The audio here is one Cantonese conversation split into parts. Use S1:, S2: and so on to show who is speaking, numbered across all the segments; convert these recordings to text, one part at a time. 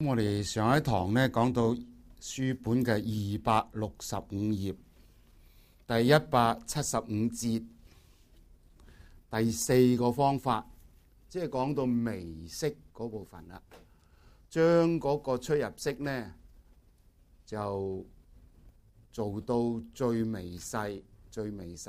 S1: 我哋上一堂呢講到書本嘅265頁第175節，第四個方法，即係講到微式嗰部分啦。將嗰個出入息呢就做到最微細嗰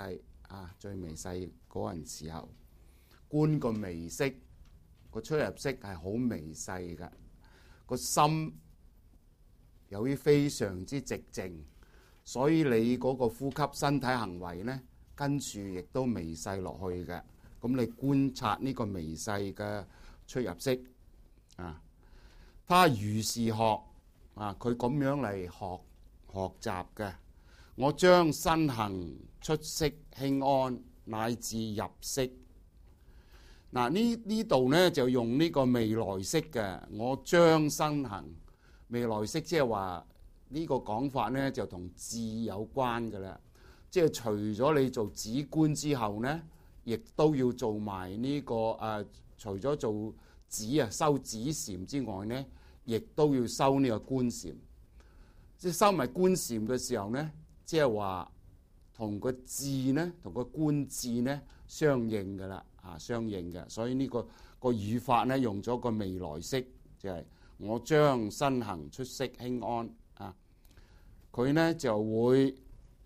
S1: 陣時候，觀個微式個出入息係好微細嘅。個心由於非常之寂靜，所以你嗰個呼吸身體行為呢，跟住亦都微細落去嘅。咁你觀察呢個微細嘅出入息啊，他如是學啊，佢咁樣嚟學習嘅。我將身行出息輕安乃至入息。嗱，呢度呢就用呢個未來式嘅，我將身行未來式，即係話呢個講法呢就同智有關嘅啦。即係除咗你做止觀之後呢，亦都要做埋呢個除咗做修止禪之外呢，亦都要修呢個觀禪。即係修埋觀禪嘅時候呢，即係話同個智呢，同個觀智呢相應嘅啦。相應嘅，所以呢個語法呢用咗個未來式，就係我將身行出息輕安啊。佢呢就會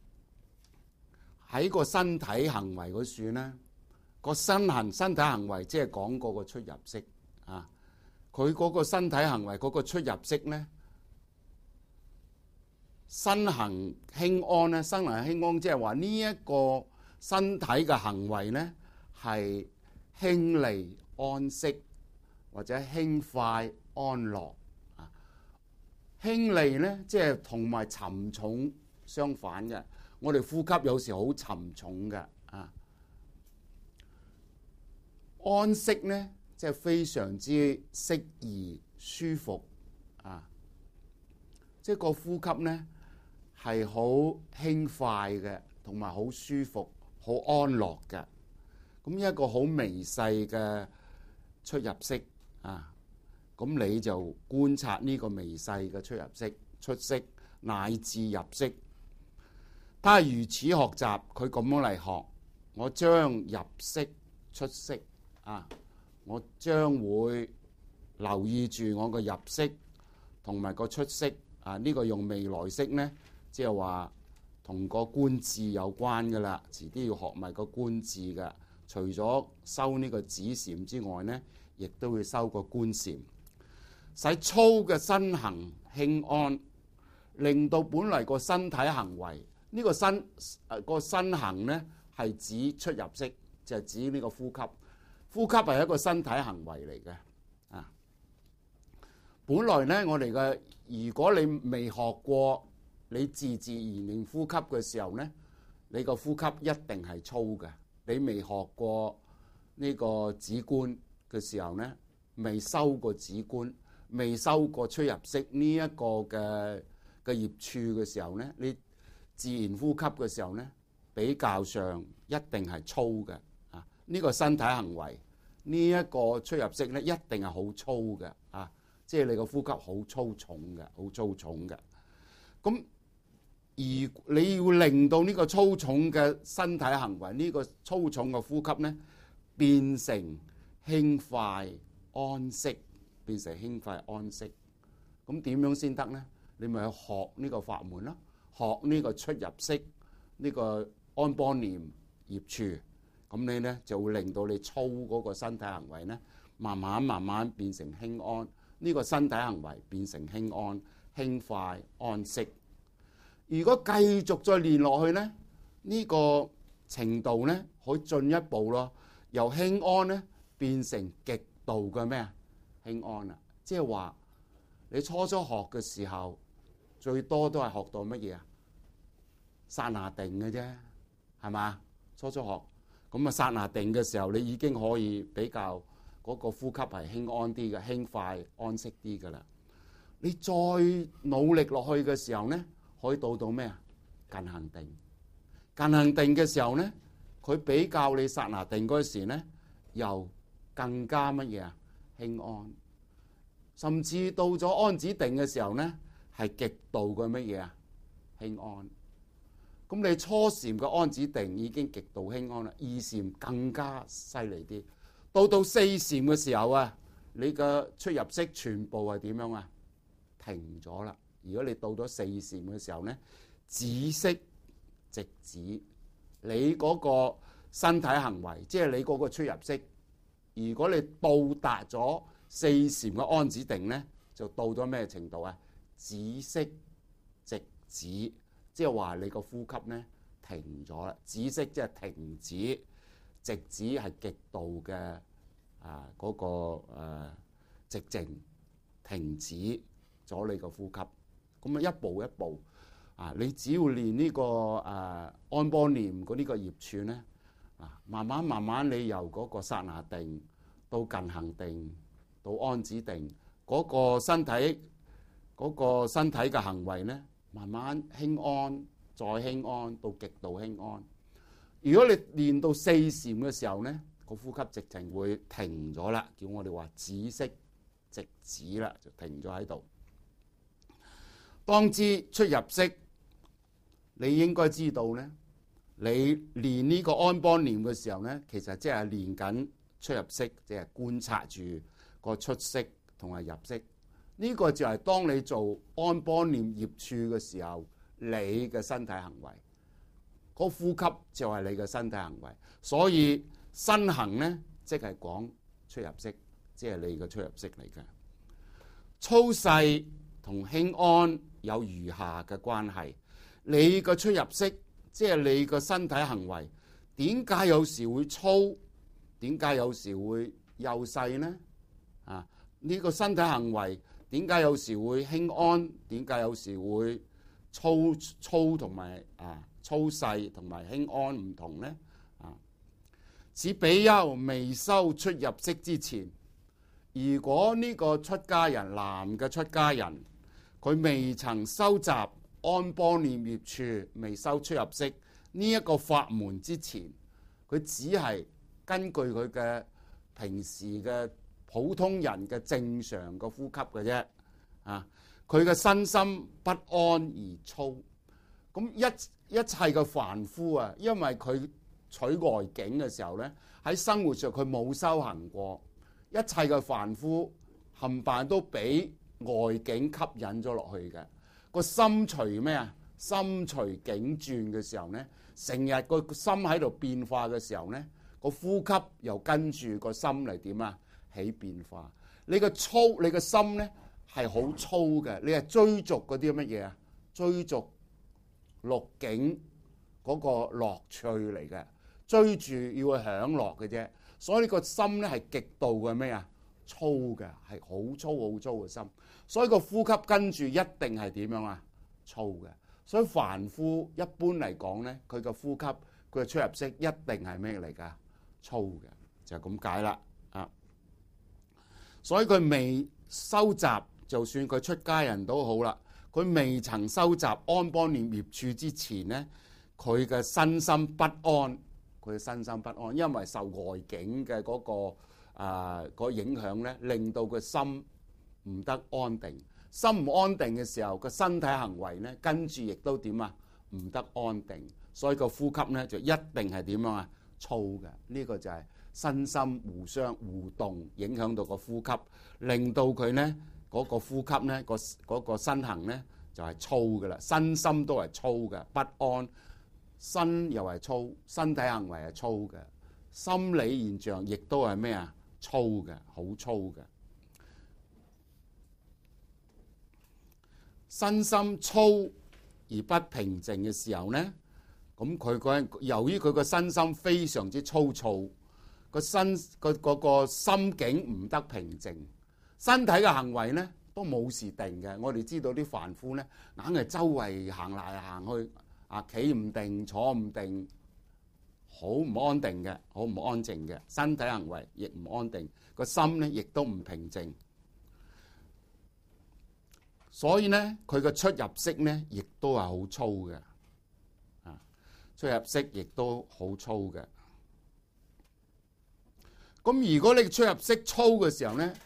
S1: 喺個身體行為嗰處呢，個身體行為即係講嗰個出入息啊。佢嗰個身體行為嗰個出入息呢，身行輕安呢，身行輕安即係話呢一個身體嘅行為呢，係輕利安息或者輕快安樂啊。輕利呢，即係同埋沉重相反嘅。我哋呼吸有時好沉重嘅啊。安息呢，即係非常之適宜舒服啊。即係個呼吸呢係好輕快嘅，同埋好舒服、好安樂嘅。咁一個好微細嘅出入息啊，咁你就觀察呢個微細嘅出入息、出息乃至入息。他如此學習，佢咁樣嚟學。我將入息出息啊，我將會留意住我個入息同埋個出息啊。呢個用未來式呢，即係話同個觀智有關噶啦，遲啲要學埋個觀智嘅。除咗修呢個止禪之外呢，亦都會修個觀禪，使粗嘅身行輕安，令到本嚟個身體行為呢個身行呢係指出入息，就係指呢個呼吸。呼吸係一個身體行為嚟嘅啊。本來呢，我哋嘅如果你未學過，你自然呼吸嘅時候呢，你個呼吸一定係粗嘅。你未學過呢個止觀嘅時候呢，未修過止觀，未修過出入息呢一個嘅業處嘅時候呢，你自然呼吸嘅時候呢，比較上一定係粗嘅啊。呢個身體行為呢一個出入息呢，一定係好粗嘅啊，即係你個呼吸好粗重嘅，好粗重嘅。咁而你要令到呢個粗重嘅身體行為，呢個粗重嘅呼吸呢，變成輕快安息，變成輕快安息。咁點樣先得呢？你咪去學呢個法門咯，學呢個出入息，呢個安般念業處。咁你呢就會令到你粗嗰個身體行為呢，慢慢變成輕安。呢個身體行為變成輕安、輕快安息。如果繼續再練落去呢，呢個程度呢可以進一步咯，由輕安呢變成極度嘅咩啊？輕安啦，即係話你初學嘅時候，最多都係學到乜嘢啊？剎那定嘅啫，係嘛？初學咁啊，剎那定嘅時候，你已經可以比較嗰個呼吸係輕安啲嘅，輕快安息啲㗎啦。你再努力落去嘅時候呢，可以到咩啊？近行定。近行定嘅時候呢，佢比較你剎那定嗰時呢，又更加乜嘢啊？輕安。 甚至到咗安止定嘅時候呢，係極度嘅乜嘢啊？輕安。咁你初禪嘅安止定已經極度輕安啦，二禪更加犀利啲。到四禪嘅時候啊，你嘅出入息全部係點樣啊？停咗啦。如果你到咗四禪嘅時候呢，止息直止，你嗰個身體行為，即係你嗰個出入息，如果你到達咗四禪嘅安止定呢，就到咗咩程度啊？止息直止，即係話你個呼吸呢停咗啦。止息即係停止，直止係極度嘅嗰個寂靜，停止咗你個呼吸。咁啊一步一步你只要練呢個安波念嗰呢個業處呢，慢慢你由嗰個剎那定到近行定到安止定，嗰個身體嘅行為呢，慢慢輕安再輕安到極度輕安。如果你練到四禪嘅時候呢，個呼吸直情會停咗啦，叫我哋話止息直止啦，就停咗喺度。當知出入息，你應該知道呢，你練呢個安般念嘅時候呢，其實即係練緊出入息，即係觀察住個出息同埋入息。呢個就係當你做安般念業處嘅時候，你嘅身體行為，個呼吸就係你嘅身體行為。所以身行呢，即係講出入息，即係你嘅出入息嚟嘅。粗細同輕安有如下嘅關係。你個出入息，即係你個身體行為，點解有時會粗？點解有時會幼細呢？呢個身體行為點解有時會輕安？點解有時會粗同埋粗細同埋輕安唔同呢？此比丘未修出入息之前，如果呢個出家人，男嘅出家人，佢未曾收集安般念業處，未修出入息呢一個法門之前，佢只係根據佢嘅平時嘅普通人嘅正常嘅呼吸嘅啫。佢嘅身心不安而粗。咁一切嘅凡夫啊，因為佢取外境嘅時候呢，喺生活上佢冇修行過，一切嘅凡夫冚唪唥都俾外境吸引咗落去嘅。個心隨咩啊？心隨境轉嘅時候呢，成日個心喺度變化嘅時候呢，個呼吸又跟住個心嚟點啊？起變化。你個心呢係好粗嘅，你係追逐嗰啲乜嘢啊？追逐六境嗰個樂趣嚟嘅，追住要去享樂嘅啫。所以呢個心呢係極度嘅咩啊？粗嘅，係好粗好粗嘅心。所以個呼吸跟住一定係點樣啊？粗嘅。所以凡夫一般嚟講呢，佢個呼吸佢嘅出入息一定係咩嚟㗎？粗嘅，就係咁解啦。所以佢未收集，就算佢出家人都好啦，佢未曾收集安般念業處之前呢，佢嘅身心不安，佢嘅身心不安，因為受外境嘅嗰個影響呢，令到個心唔得安定。心唔安定嘅時候，個身體行為呢，跟住亦都點啊？唔得安定。所以個呼吸呢，就一定係點樣啊？粗嘅。呢個就係身心互動，影響到個呼吸，令到佢呢嗰個呼吸呢，嗰個身行呢，就係粗嘅啦。身心都係粗嘅，不安，身又係粗，身體行為係粗嘅，心理現象亦都係咩啊？粗嘅，好粗嘅。身心粗而不平靜嘅時候呢，咁由於佢個身心非常之粗糙，個心境唔得平靜，身體嘅行為呢都冇時定嘅。我哋知道啲凡夫呢，硬係周圍行嚟行去，企唔定，坐唔定，好唔安定嘅，好唔安靜嘅，身體行為亦唔安定，個心呢亦都唔平靜。所以呢，佢嘅出入息呢，亦都係好粗嘅，出入息亦都好粗嘅。咁如果你出入息粗嘅時候呢，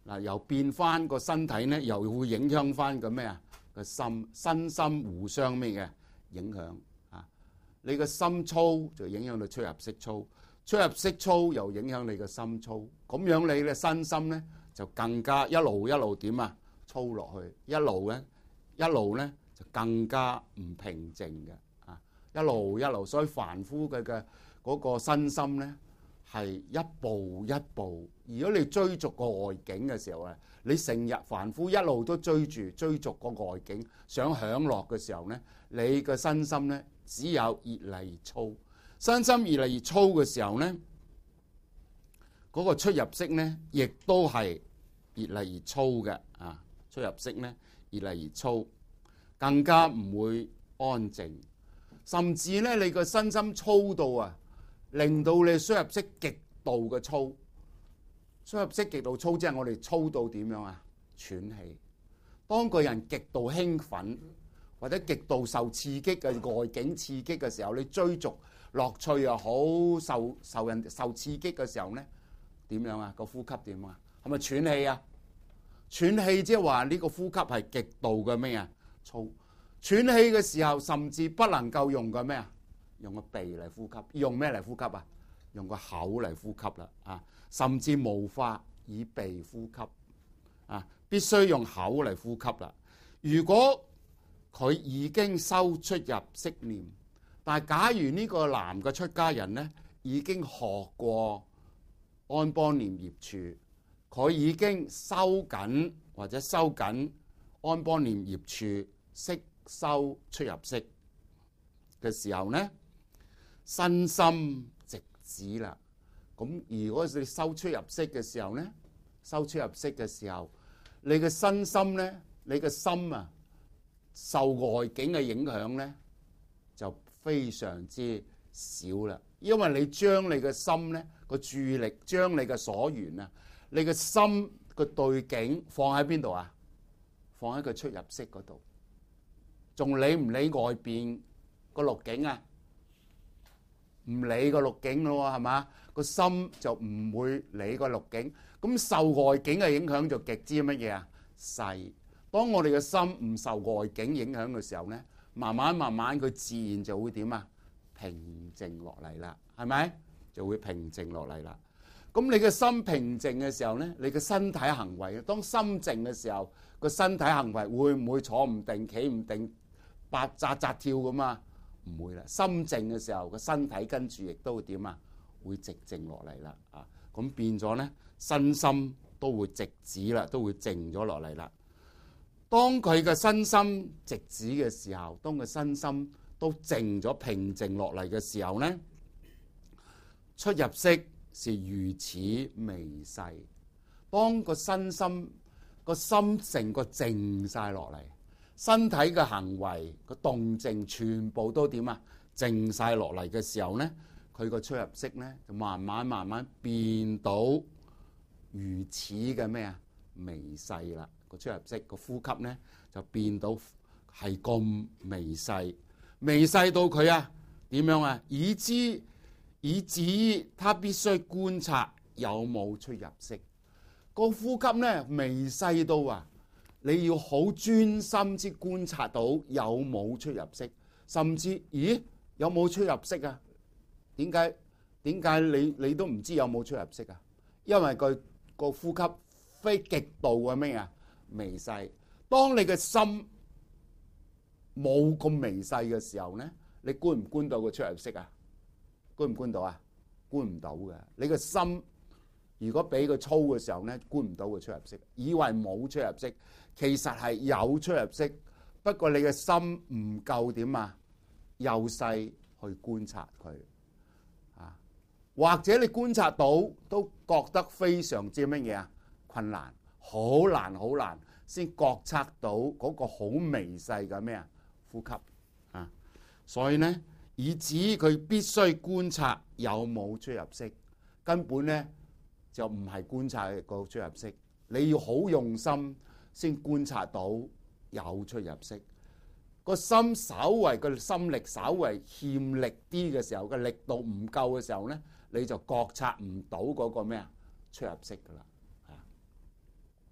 S1: 嗱，又變翻個身體咧，又會影響翻個咩啊？個心，身心互相咩嘅影響啊？你個心粗就影響到出入息粗，出入息粗又影響你個心粗，咁樣你嘅身心咧就更加一路點啊粗落去，一路咧就更加唔平靜嘅啊！一路，所以凡夫嘅嗰個身心咧係一步一步。如果你追逐個外境嘅時候啊，你成日凡夫一路都追逐個外境，想享樂嘅時候咧，你個身心咧只有越嚟越粗。身心越嚟越粗嘅時候咧，嗰個出入息咧亦都係越嚟越粗嘅啊！出入息咧越嚟越粗，更加唔會安靜，甚至咧你個身心粗到啊，令到你出入息極度嘅粗。出入息極度粗，即係我哋粗到點樣啊？喘氣。當個人極度興奮或者極度受刺激嘅外境刺激嘅時候，你追逐樂趣又好，受刺激嘅時候咧，點樣啊？個呼吸點啊？係咪喘氣啊？喘氣即係話呢個呼吸係極度嘅咩啊？粗。喘氣嘅時候，甚至不能夠用個咩啊？用個鼻嚟呼吸，用咩嚟呼吸啊？用個口嚟呼吸啦啊！甚至無法以鼻呼吸啊，必須用口嚟呼吸啦。如果佢已經修出入息念，但係假如呢個男嘅出家人呢，已經學過安般念業處，佢已經收緊或者收緊安般念業處，識修出入息嘅時候呢，身心直止啦。咁如果你修出入息嘅時候咧，修出入息嘅時候，你嘅身心咧，你嘅心啊，受外境嘅影響咧，就非常之少啦。因為你將你嘅心咧個注意力，將你嘅所緣啊，你嘅心個對境放喺邊度啊？放喺個出入息嗰度，仲理唔理外邊個六境啊？唔理個六境咯，係嘛？個心就唔會理個六境，咁受外境嘅影響就極之乜嘢啊？細。當我哋嘅心唔受外境影響嘅時候咧，慢慢佢自然就會點啊？平靜落嚟啦，係咪？就會平靜落嚟啦。咁你嘅心平靜嘅時候咧，你嘅身體行為，當心靜嘅時候，個身體行為會唔會坐唔定、企唔定、扎扎跳咁啊？唔會啦，心靜嘅時候，個身體跟住亦都會點啊？會直靜落嚟啦，啊，咁變咗咧，身心都會直止啦，都會靜咗落嚟啦。當佢嘅身心直止嘅時候，當佢身心都靜咗、平靜落嚟嘅時候咧，出入息是如此微細。當個身心個心成個靜晒落嚟。身體嘅行為個動靜全部都點啊？靜晒落嚟嘅時候咧，佢個出入息咧就慢慢變到如此嘅咩啊？微細啦，個出入息個呼吸咧就變到係咁微細，微細到佢啊點樣啊？以至於他必須觀察有冇出入息。個呼吸咧微細到啊！你要好專心之觀察到有冇出入息，甚至咦有冇出入息啊？點解你都唔知有冇出入息啊？因為佢個呼吸非極度嘅咩啊？微細。當你嘅心冇咁微細嘅時候咧，你觀唔觀到個出入息啊？觀唔觀到啊？觀唔到嘅。你個心如果俾佢粗嘅時候咧，觀唔到個出入息，以為冇出入息。其實係有出入息，不過你嘅心唔夠點啊？幼細去觀察佢啊，或者你觀察到都覺得非常之乜嘢啊？困難，好難先覺察到嗰個好微細嘅咩啊？呼吸啊，所以呢，以至佢必須觀察有冇出入息，根本呢就唔係觀察個出入息，你要好用心。先觀察到有出入息，個心稍為個心力稍為欠力啲嘅時候，個力度唔夠嘅時候咧，你就覺察唔到嗰個咩啊出入息噶啦。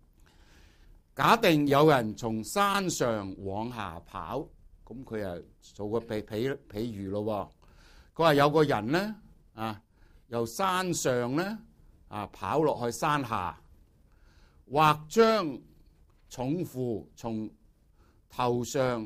S1: 假定有人從山上往下跑，咁佢又做個譬喻咯。佢話有個人咧由山上咧跑落去山下，或將重負從頭上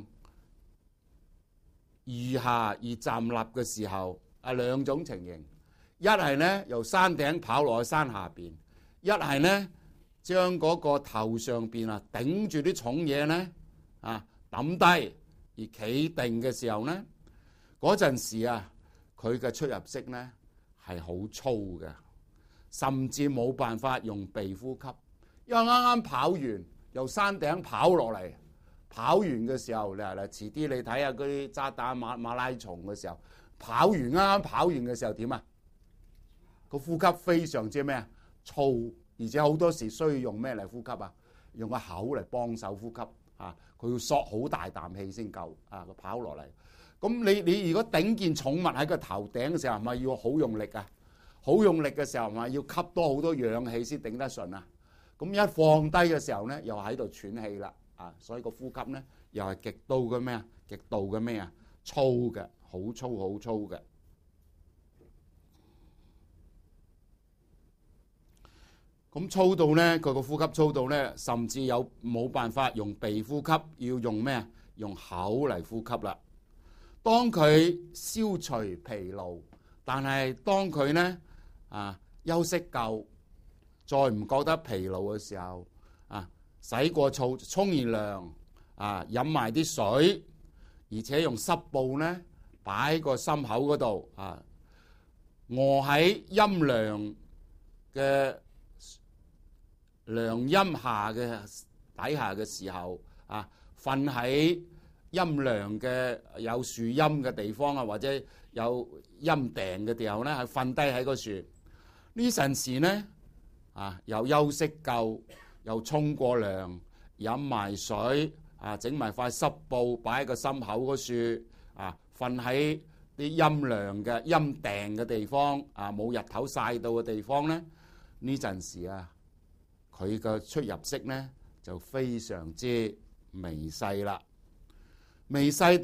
S1: 移下而站立嘅時候，兩種情形。一係咧由山頂跑落去山下邊，一係咧將嗰個頭上邊頂住啲重嘢咧抌低而企定嘅時候咧，嗰陣時佢嘅出入息咧係好粗嘅，甚至冇辦法用鼻呼吸，因為啱啱跑完由山頂跑落嚟，跑完嘅時候遲啲你睇下嗰啲渣打馬拉松嘅時候，啱啱跑完嘅時候點啊？個呼吸非常之咩粗，而且好多時需要用咩嚟呼吸用個口嚟幫手呼吸佢要索好大啖氣先夠佢跑落嚟。咁你如果頂件重物喺個頭頂嘅時候，係咪要好用力好用力嘅時候，係咪要吸多好多氧氣先頂得順咁一放低嘅時候咧，又喺度喘氣啦所以個呼吸咧又係極度嘅粗嘅，好粗嘅。咁粗到咧，佢個呼吸粗到咧，甚至冇辦法用鼻呼吸，要用咩？用口嚟呼吸啦。當佢消除疲勞，但係當佢咧休息夠，再唔覺得疲勞嘅時候洗過澡，沖完涼飲埋啲水，而且用濕布咧擺個心口嗰度臥喺陰涼嘅涼陰下嘅底下嘅時候瞓喺陰涼嘅有樹蔭嘅地方或者有陰頂嘅地方咧，係瞓低喺個樹呢陣時咧又休息夠，又沖過涼，飲埋水整埋塊濕布擺喺個心口嗰樹瞓喺啲陰涼嘅陰頂嘅地方冇日頭曬到嘅地方咧，呢陣時佢嘅出入息咧就非常之微細啦，微細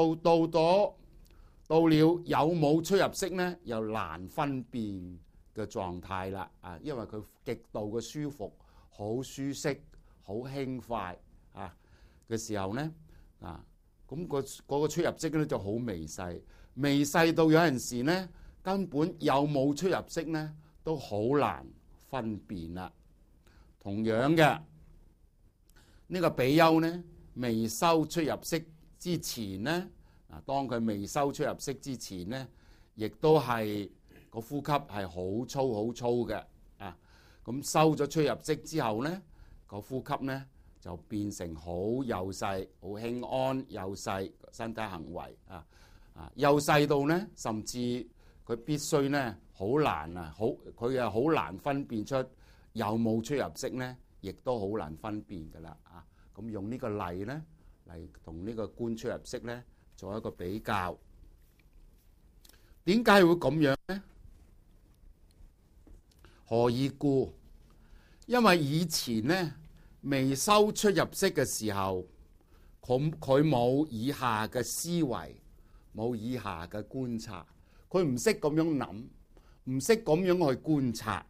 S1: 到了有冇出入息咧又難分辨嘅狀態啦因為佢極度嘅舒服，好舒適，好輕快嘅時候咧咁嗰個出入息咧就好微細，微細到有陣時咧根本有冇出入息咧都好難分辨啦。同樣嘅呢個比丘咧，未收出入息之前咧當佢未收出入息之前咧，亦都係個呼吸係好粗嘅咁收咗出入息之後咧，個呼吸咧就變成好幼細、好輕安幼細身體行為幼細到咧，甚至佢必須咧好難佢又好難分辨出有冇出入息咧，亦都好難分辨噶啦咁用呢個例咧嚟同呢個觀出入息咧做一個比較。點解會咁樣咧？何以故？因為以前咧未收出入息嘅時候，佢冇以下嘅思維，冇以下嘅觀察，佢唔識咁樣諗，唔識咁樣去觀察。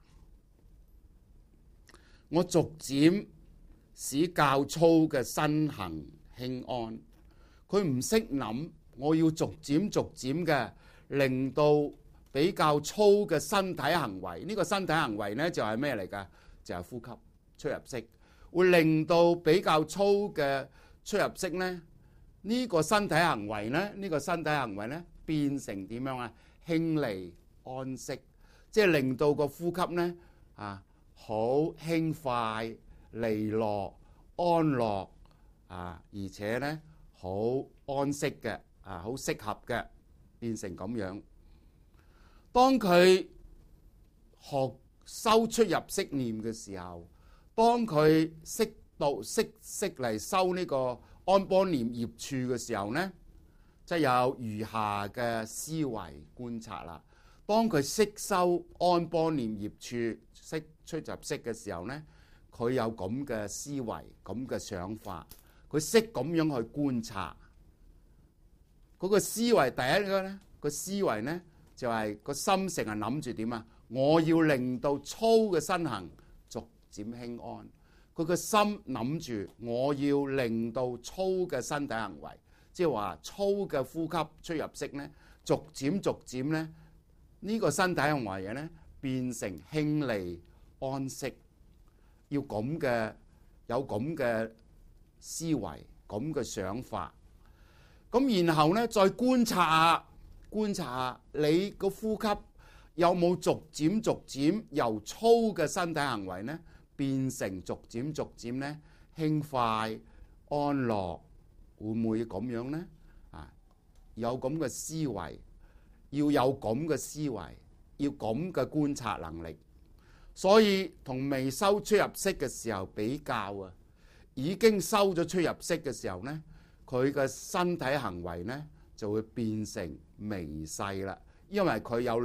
S1: 我逐漸使較粗嘅身行輕安，佢唔識諗，我要逐漸嘅令到比較粗嘅身體行為，呢個身體行為呢就係咩嚟㗎？就係呼吸出入息，會令到比較粗嘅出入息呢，呢個身體行為呢變成點樣啊？輕利安息，即係令到個呼吸呢好輕快、利落、安樂而且咧好安息嘅好適合嘅，變成咁樣。當佢學收出入息念嘅時候，當佢識嚟收呢個安般念業處嘅時候咧，即係有餘下嘅思維觀察啦。當佢識收安般念業處識出入息嘅時候咧， 佢有咁嘅思維、咁嘅想法，佢識咁樣去觀察。嗰個思維第一個咧，個思維咧就係個心成日諗住點啊？我要令到粗嘅身行逐漸輕安。佢個心諗住我要令到粗嘅身體行為，即係話粗嘅呼吸出入息咧，逐漸咧呢個身體行為嘅咧變成輕利安息。要咁嘅有咁嘅思維、咁嘅想法。咁然後咧，再觀察下你個呼吸有冇逐漸由粗嘅身體行為咧，變成逐漸咧輕快安樂，會唔會咁樣咧？啊，有咁嘅思維，要有咁嘅思維，要咁嘅觀察能力。所以同未收出入息嘅時候比較啊，已經收咗出入息嘅時候咧，佢嘅身體行為咧就會變成微細啦，因為佢有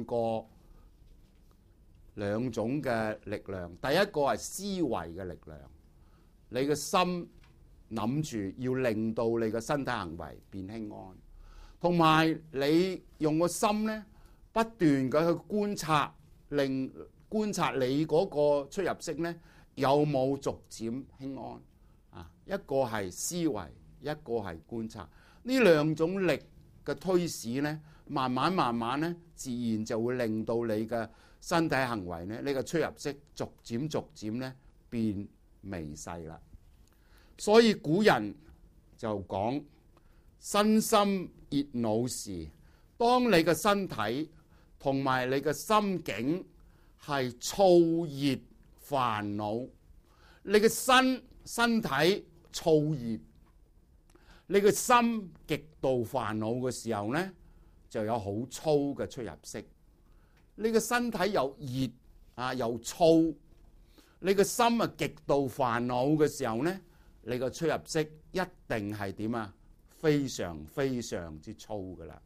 S1: 兩種嘅力量。第一個係思維嘅力量，你嘅心諗住要令到你嘅身體行為變輕安，同埋你用個心咧不斷嘅去觀察你嗰個出入息咧有冇逐漸輕安啊？一個係思維，一個係觀察，呢兩種力嘅推使咧，慢慢咧，自然就會令到你嘅身體行為咧，呢個出入息逐漸咧變微細啦。所以古人就講，身心熱惱時，當你嘅身體同埋你嘅心境係燥熱煩惱，你嘅身體燥熱，你嘅心極度煩惱嘅時候呢，就有好粗嘅出入息。你嘅身體又熱啊又燥，你嘅心啊極度煩惱嘅時候呢，你個出入息一定係點啊？非常之粗噶啦。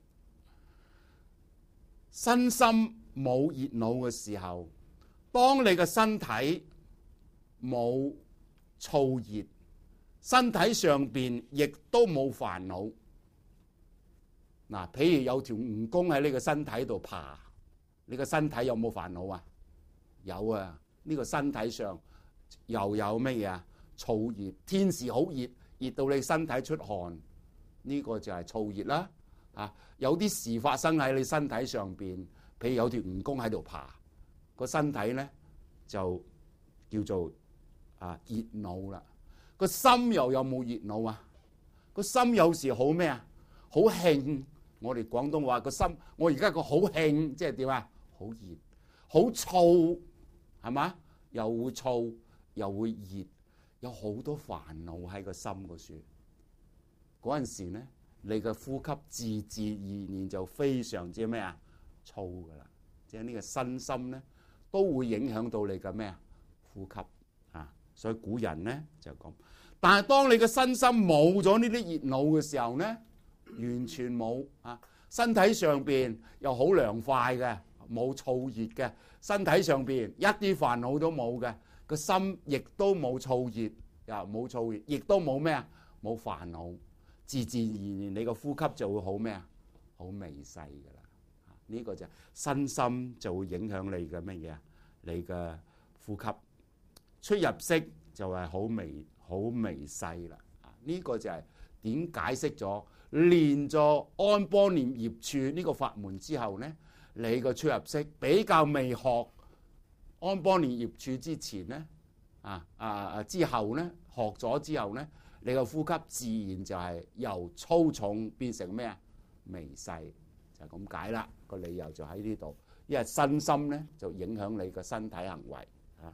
S1: 身心冇熱惱嘅時候，當你嘅身體冇燥熱，身體上邊亦都冇煩惱。嗱，譬如有條蜈蚣喺你個身體度爬，你個身體有冇煩惱啊？有啊，呢個身體上又有乜嘢啊？燥熱，天時好熱，熱到你身體出汗，呢個就係燥熱啦。啊，有啲事發生喺你身體上邊，譬如有條蜈蚣喺度爬，個身體咧就叫做熱惱啦。個心又有冇熱惱啊？個心有時好咩啊？好興，我哋廣東話個心，我而家個好興，即係點啊？好熱，好燥，係嘛？又會燥，又會熱，有好多煩惱喺個心嗰處。嗰陣時咧，你嘅呼吸自然就非常之咩啊？燥噶啦，即係呢個身心咧都會影響到你嘅咩啊？呼吸啊，所以古人咧就咁。但係當你嘅身心冇咗呢啲熱惱嘅時候咧，完全冇啊，身體上邊又好涼快嘅，冇燥熱嘅，身體上邊一啲煩惱都冇嘅，個心亦都冇燥熱，又冇燥熱，亦都冇咩啊？冇煩惱，自然你個呼吸就會好咩啊？好微細噶啦，呢個就身心就會影響你嘅乜嘢啊？你嘅呼吸出入息就係好微細啦。呢個就係點解釋咗練咗安般念業處呢個法門之後呢，你個出入息比較未學安般念業處之前呢，之後呢，學咗之後呢，你個呼吸自然就係由粗重變成咩啊？微細，就係咁解啦。個理由就喺呢度，因為身心呢就影響你個身體行為啊。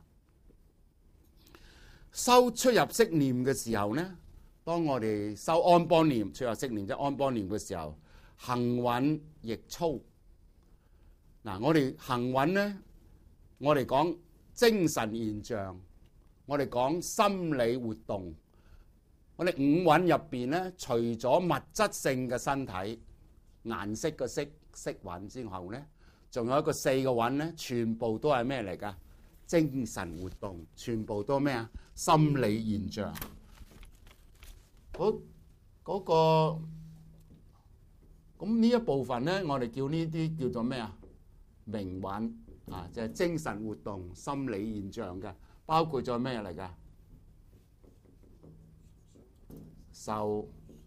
S1: 收出入息念嘅時候呢，當我哋修安般念出入息念即係安般念嘅時候，行穩亦粗。嗱，我哋行穩呢，我哋講精神現象，我哋講心理活動，我哋五蘊入邊呢，除咗物質性嘅身體顏色嘅色蘊之後呢，仲有一個四個蘊呢，全部都係咩嚟㗎？ 精神活動，全部都咩啊？心理現象。嗰個咁呢一部分咧，我哋叫呢啲叫做咩啊？名韻啊，就係精神活動、心理現象嘅，包括咗咩嚟㗎？受、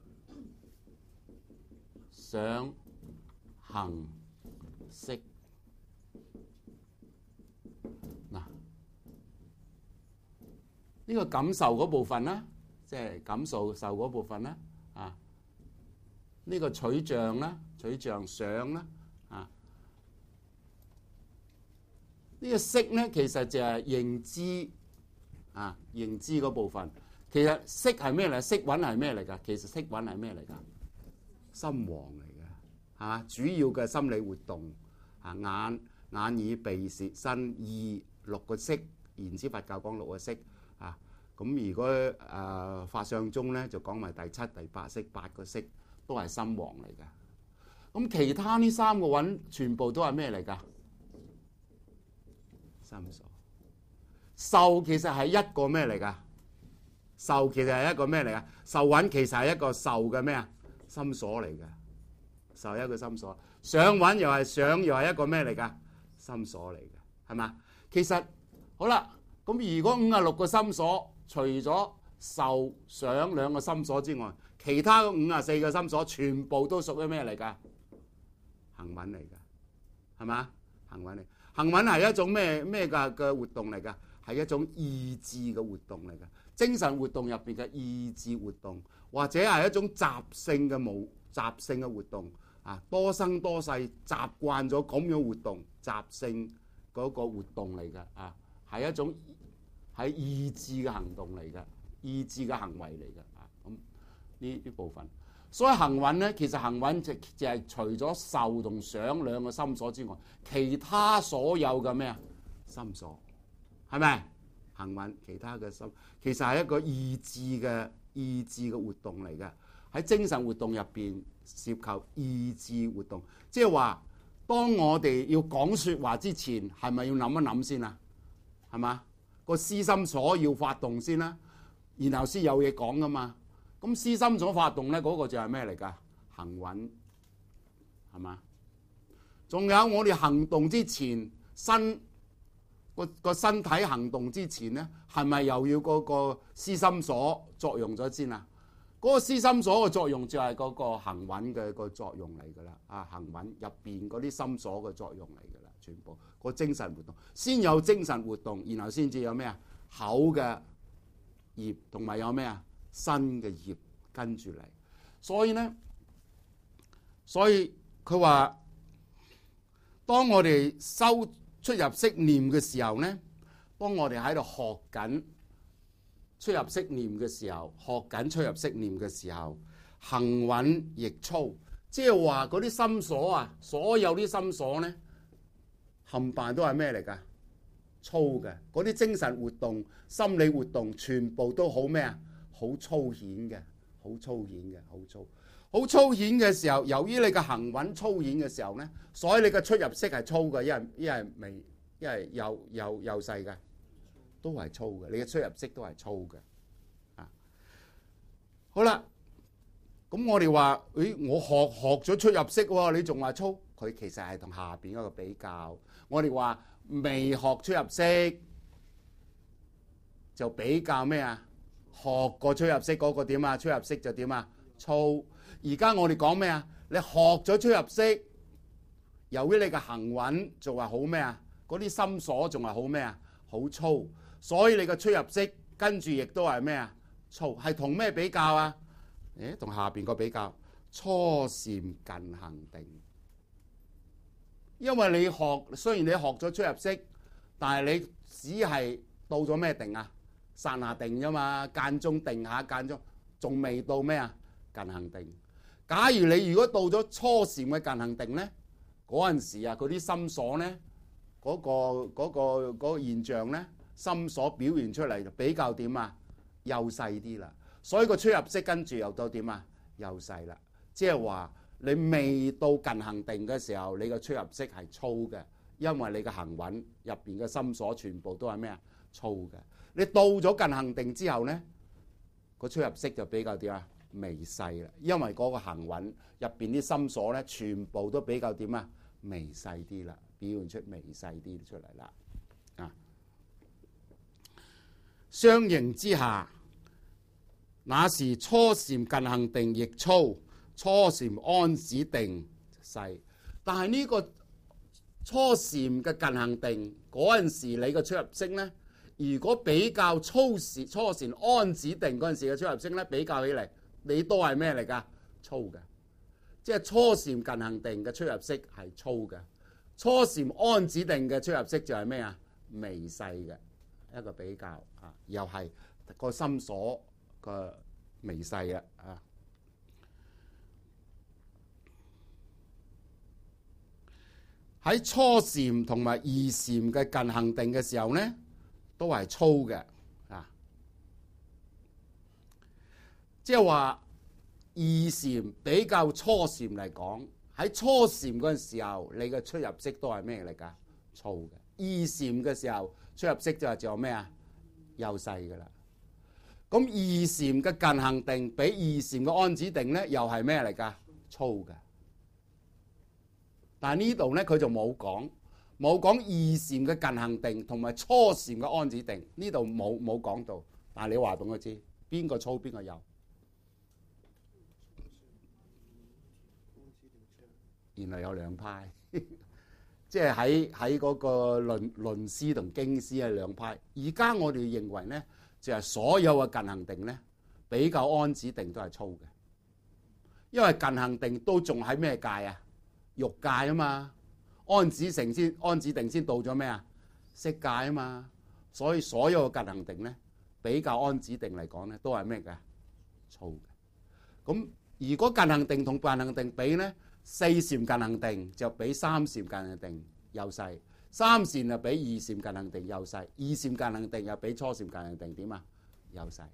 S1: 想、行、識。嗱，呢個感受嗰部分啦，即係感受嗰部分啦，啊，呢個取象啦、取象想啦，啊，呢個識咧，其實就係認知啊，認知嗰部分。其實識係咩嚟？識蘊係咩嚟㗎？其實識蘊係咩嚟㗎？心王嚟嘅嚇，主要嘅心理活動啊，眼、耳、鼻、舌、身、意六個識，然之佛教講六個識啊。咁如果法相宗咧就講埋第七、第八識，八個識都係心王嚟嘅。咁其他呢三個蘊全部都係咩嚟㗎？心所。受其實係一個咩嚟㗎？受其實係一個咩嚟㗎？受蘊其實係一個受嘅咩啊？心所嚟嘅，受一個心所。想蘊又係想，又係一個咩嚟㗎？心所嚟嘅，係嘛？其實好啦，咁如果56個心所，除咗受、想兩個心所之外，其他54個心所全部都屬於咩嚟㗎？行蘊嚟㗎，係嘛？行蘊嚟，行蘊係一種咩嘅活動嚟㗎？係一種意志嘅活動嚟㗎。精神活動入邊嘅意志活動，或者係一種習性嘅活動啊，多生多世習慣咗咁樣活動，習性嗰個活動嚟嘅啊，係一種係意志嘅行動嚟嘅，意志嘅行為嚟嘅啊。咁呢部分，所以行蘊咧，其實行蘊就係除咗受同想兩個心所之外，其他所有嘅咩啊心所，係咪？行蘊其他嘅心，其實係一個意志嘅活動嚟嘅。喺精神活動入邊涉及意志活動，即係話當我哋要講説話之前，係咪要諗一諗先啊？係嘛？個思心所要發動先啦，然後先有嘢講噶嘛。咁思心所發動咧，嗰個就係咩嚟㗎？行蘊，係嘛？仲有我哋行動之前個身體行動之前咧，係咪又要嗰個思心所作用咗先啊？嗰個思心所嘅作用就係嗰個行蘊嘅個作用嚟㗎啦。啊，行蘊入邊嗰啲心所嘅作用嚟㗎啦，全部個精神活動先有精神活動，然後先至有咩啊？口嘅業同埋有咩啊？身嘅業跟住嚟。所以佢話，當我哋收出入息念嘅時候咧，當我哋喺度學緊出入息念嘅時候，學緊出入息念嘅時候，行蘊亦粗，即係話嗰啲心所啊，所有啲心所咧，冚唪唥都係咩嚟㗎？粗嘅，嗰啲精神活動、心理活動，全部都好咩啊？好粗顯嘅，好粗顯嘅，好粗。好粗顯嘅時候，由於你嘅行蘊粗顯嘅時候咧，所以你嘅出入息係粗嘅，一係微，一係幼細嘅，都係粗嘅。你嘅出入息都係粗嘅。啊，好啦，咁我哋話，我學咗出入息喎，你仲話粗？佢其實係同下邊一個比較。我哋話未學出入息就比較咩啊？學過出入息嗰個點啊？出入息就點啊？粗。而家我哋講咩啊？你學咗出入息，由於你嘅行蘊仲係好咩啊？嗰啲心所仲係好咩啊？好粗，所以你嘅出入息跟住亦都係咩啊？粗。係同咩比較啊？同下邊個比較？初禪近行定。因為你雖然你學咗出入息，但係你只係到咗咩定啊？剎那定啫嘛，間中定下，間中仲未到咩啊？近行定。假如你如果到咗初禪嘅近行定咧，嗰陣時啊，嗰啲心所咧，嗰個現象咧，心所表現出嚟就比較點啊？幼細啲啦。所以個出入息跟住又到點啊？幼細啦。即係話你未到近行定嘅時候，你個出入息係粗嘅， 因為你嘅行穩入邊嘅心所全部都係咩啊？粗嘅。你到咗近行定之後咧，個出入息就比較點啊？微細啦，因為嗰個行穩入邊啲心所咧，全部都比較點啊？微細啲啦，表現出微細啲出嚟啦。啊，相形之下，那時初禪近行定亦粗，初禪安止定細。但係呢個初禪嘅近行定嗰陣時，你嘅出入息咧，如果比較初禪安止定嗰陣時嘅出入息咧，比較起嚟，你都係咩嚟㗎？粗嘅。即係初禪近行定嘅出入息係粗嘅，初禪安止定嘅出入息就係咩啊？微細嘅一個比較啊，又係個心所個微細啊。喺初禪同埋二禪嘅近行定嘅時候咧，都係粗嘅啊。即係話二禪比較初禪嚟講，喺初禪嗰陣時候，你嘅出入息都係咩嚟㗎？粗嘅。二禪嘅時候，出入息就係做咩啊？幼細㗎啦。咁二禪嘅近行定比二禪嘅安止定咧，又係咩嚟㗎？粗嘅。但係呢度咧，佢就冇講二禪嘅近行定同埋初禪嘅安止定，呢度冇講到。但係你話俾我知，邊個粗邊個幼？原來有兩派，即係喺嗰個論師同經師係兩派。而家我哋認為咧，就係所有嘅近行定咧，比較安止定都係粗嘅，因為近行定都仲喺咩界啊？欲界啊嘛，安止定先到咗咩啊？色界啊嘛，所以所有嘅近行定咧，比較安止定嚟講咧，都係咩嘅？粗嘅。咁如果近行定同近行定比咧，四禪近行定就比三禪近行定幼細，三禪就比二禪近行定幼細，二禪近行定又比初禪近行定點啊？幼細。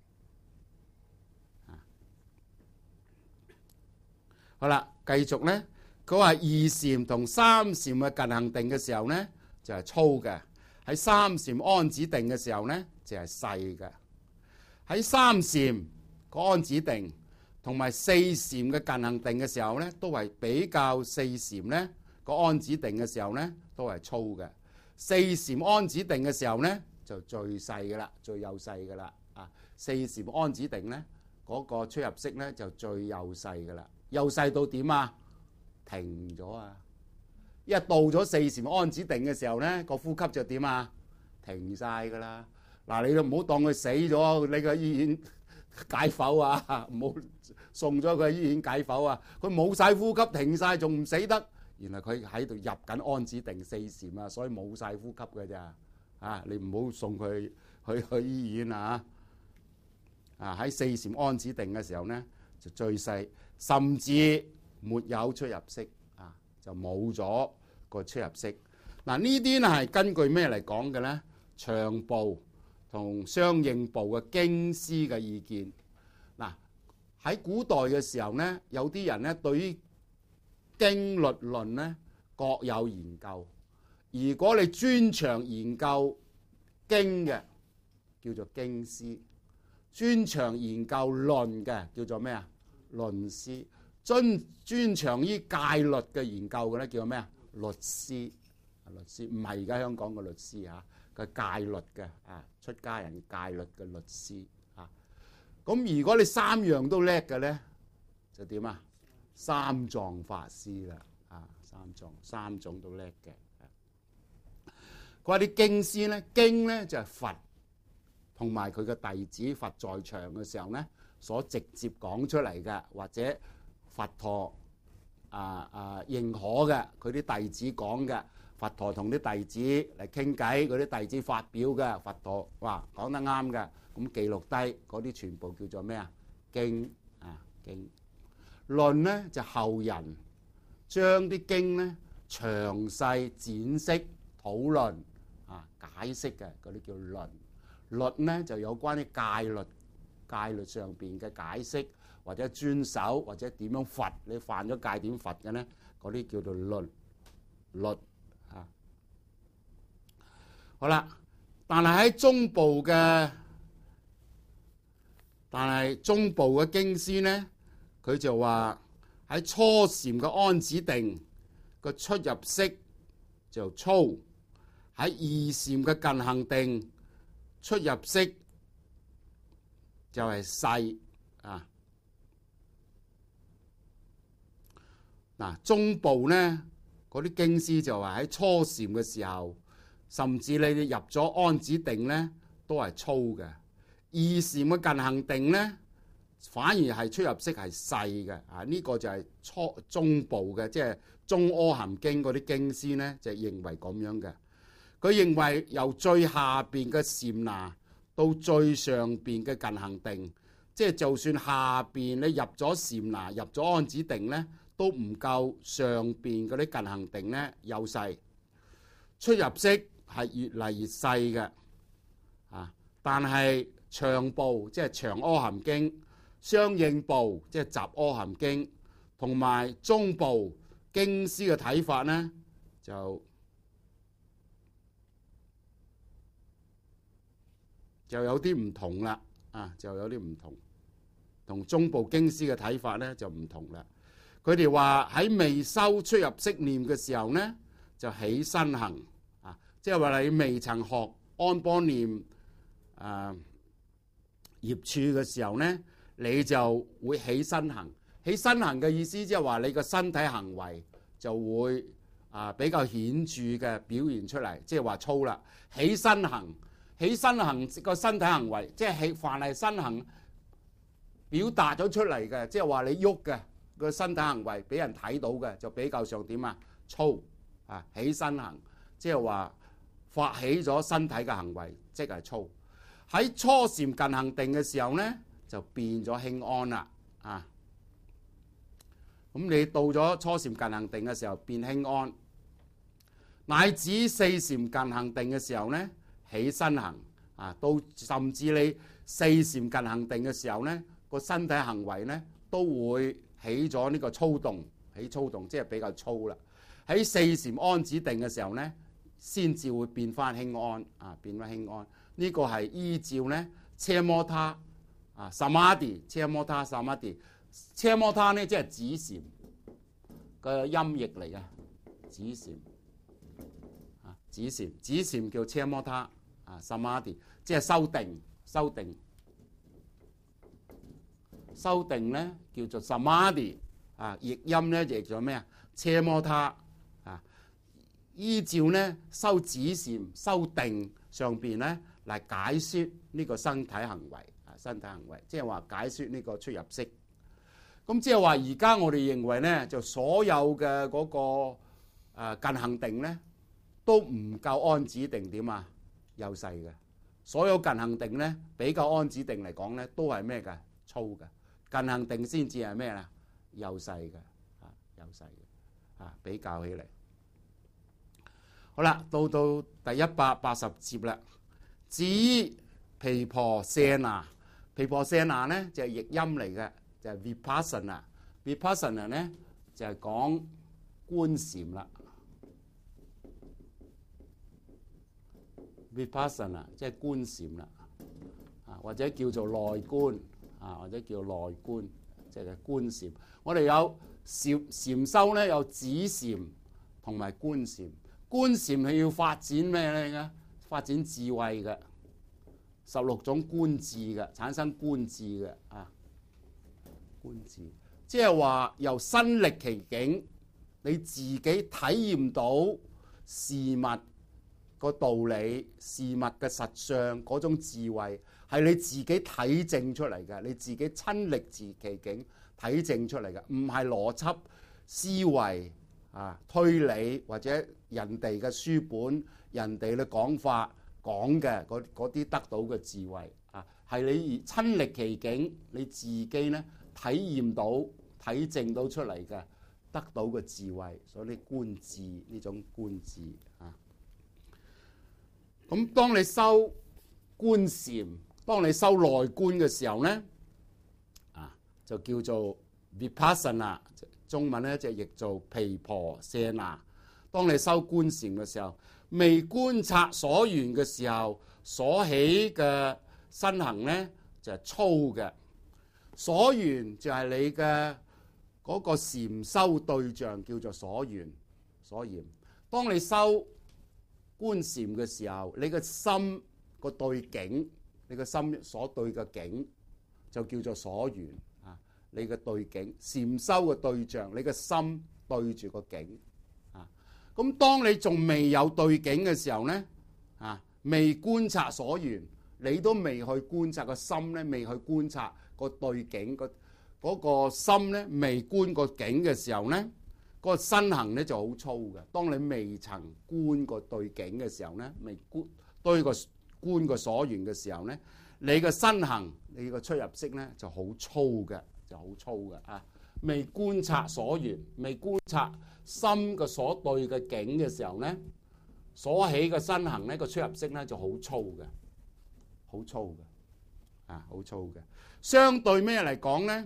S1: 好啦，繼續咧。佢話二禪同三禪嘅近行定嘅時候咧，就係粗嘅；喺三禪安止定嘅時候咧，就係細嘅。喺三禪個安止定同埋四禪嘅近行定嘅時候咧，都係比較四禪咧個安止定嘅時候咧，都係粗嘅。四禪安止定嘅時候咧，就最細嘅啦，最幼細嘅啦。啊，四禪安止定咧，嗰個出入息咧就最幼細嘅啦。幼細到點啊？停咗啊！一到咗四禪安止定嘅時候咧，個呼吸就點啊？停晒噶啦！嗱，你都唔好當佢死咗，你個醫院解剖啊，唔好送咗佢去醫院解剖啊！佢冇晒呼吸，停晒，仲唔死得？原來佢喺度入緊安止定四禪啊，所以冇晒呼吸嘅咋啊！你唔好送佢去醫院啊！啊，喺四禪安止定嘅時候咧，就最細，甚至沒有出入息啊，就冇咗個出入息。嗱，呢啲咧係根據咩嚟講嘅咧？長部同相應部嘅經師嘅意見。嗱，喺古代嘅時候咧，有啲人咧對於經律論咧各有研究。如果你專長研究經嘅，叫做經師；專長研究論嘅，叫做咩啊？論師。專長於戒律嘅研究嘅咧，叫做咩啊？律師。律師唔係而家香港嘅律師嚇，個戒律嘅啊，出家人戒律嘅律師啊。咁如果你三樣都叻嘅咧，就點啊？三藏法師啦啊，三種都叻嘅。佢話啲經師咧，經咧就係佛同埋佢嘅弟子佛在場嘅時候咧，所直接講出嚟嘅，或者佛陀認可嘅，佢啲弟子講嘅，佛陀同啲弟子嚟傾偈，嗰啲弟子發表嘅，佛陀話講得啱嘅，咁記錄低嗰啲全部叫做咩啊？經啊，經。論咧就後人將啲經咧詳細展釋討論啊解釋嘅，嗰啲叫論。律咧就有關啲戒律上邊嘅解釋，或者遵守，或者點樣罰，你犯咗戒點罰嘅咧，嗰啲叫做律啊。 好啦，但係喺中部嘅經師呢，佢就話喺初禪嘅安止定個出入息就粗，喺二禪嘅近行定出入息就係細啊。嗱，中部呢嗰啲經師就話喺初禪嘅時候，甚至你哋入咗安止定呢，都係粗嘅。二禪嘅近行定呢，反而係出入息係細嘅。啊，呢個就係中部嘅，即係中阿含經嗰啲經師呢，就認為咁樣嘅。佢認為由最下邊嘅禪那到最上邊嘅近行定，即係就算下邊你入咗禪那、入咗安止定呢，都唔夠上邊嗰啲近行定呢幼細，出入息係越嚟越細嘅。啊，但係長部即係長阿含經、相應部即係集阿含經同埋中部經師嘅睇法呢，就有啲唔同啦。啊，就有啲唔同，同中部經師嘅睇法呢就唔同啦。佢哋話喺未修出入息念嘅時候呢，就起身行啊，即係話你未曾學安般念業處嘅時候呢，你就會起身行。起身行嘅意思即係話你個身體行為就會比較顯著嘅表現出嚟，即係話粗啦。起身行，起身行個身體行為，即係凡係身行表達咗出嚟嘅，即係話你喐嘅個身體行為俾人睇到嘅，就比較上點啊？粗啊！起身行，即係話發起咗身體嘅行為，即係粗。喺初禪近行定嘅時候呢，就變咗輕安啦。啊，咁你到咗初禪近行定嘅時候變輕安，乃至四禪近行定嘅時候呢，起身行啊，到甚至你四禪近行定嘅時候呢，個身體行為呢都會起咗呢個粗動，起粗動即係比較粗啦。喺四禪安止定嘅時候呢，先至會變翻輕安啊，變翻輕安。呢個係依照呢奢摩他啊 samadhi 奢摩他 samadhi 奢摩他呢即係止禪嘅音譯嚟嘅，止禪啊，止禪叫奢摩他啊 samadhi 即係修定呢叫做 samadhi 啊，譯音呢就譯咗咩啊？奢摩他啊，依照呢修止禪修定上邊呢嚟解説呢個身體行為啊，身體行為即係話解説呢個出入息。咁即係話而家我哋認為呢，就所有嘅嗰個近行定呢，都唔夠安止定點啊幼細嘅。所有近行定呢，比較安止定嚟講呢，都係咩嘅？粗嘅。近行定先至係咩啊？幼細嘅啊，幼細嘅啊，比較起嚟。好啦，到第180節啦。至於毗婆舍那，毗婆舍那呢就係譯音嚟嘅，就係 vipassana。vipassana 呢就係講觀禪啦。vipassana 即係觀禪啦，啊或者叫做內觀啊，或者叫內觀，即係觀禪。我哋有禪修呢，有止禪同埋觀禪。觀禪係要發展咩嚟嘅？發展智慧嘅16種觀智嘅，產生觀智嘅啊。觀智即係話由身歷其境，你自己體驗到事物個道理、事物嘅實相嗰種智慧，係你自己體證出嚟嘅，你自己親歷其境體證出嚟嘅，唔係邏輯思維啊、推理或者人哋嘅書本、人哋嘅講法講嘅嗰啲得到嘅智慧啊，係你親歷其境，你自己呢體驗到、體證到出嚟嘅得到嘅智慧，所以觀智呢種觀智啊。咁當你修觀禪，當你修內觀嘅時候呢，啊就叫做 vipassana，中文呢就譯做毗婆舍那。 當你修觀禪嘅時候，未觀察所緣嘅時候，所起嘅身行呢，就係粗嘅。所緣就係你嘅嗰個禪修對象，叫做所緣。所緣，當你修觀禪嘅時候，你嘅心個對境，你嘅心所對嘅境就叫做所緣啊。你嘅對境，禪修嘅對象，你嘅心對住個境啊。咁當你仲未有對境嘅時候呢，啊，未觀察所緣，你都未去觀察個心呢，未去觀察個對境，嗰個心呢，未觀個境嘅時候呢，嗰個身行呢就好粗嘅。當你未曾觀個對境嘅時候呢，未觀個所緣嘅時候呢，你個身行，你個出入息呢就好粗嘅，就好粗嘅啊！未觀察所緣，未觀察心嘅所對嘅境嘅時候呢，所起嘅身行呢個出入息呢就好粗嘅，好粗嘅啊，好粗嘅。相對咩嚟講呢？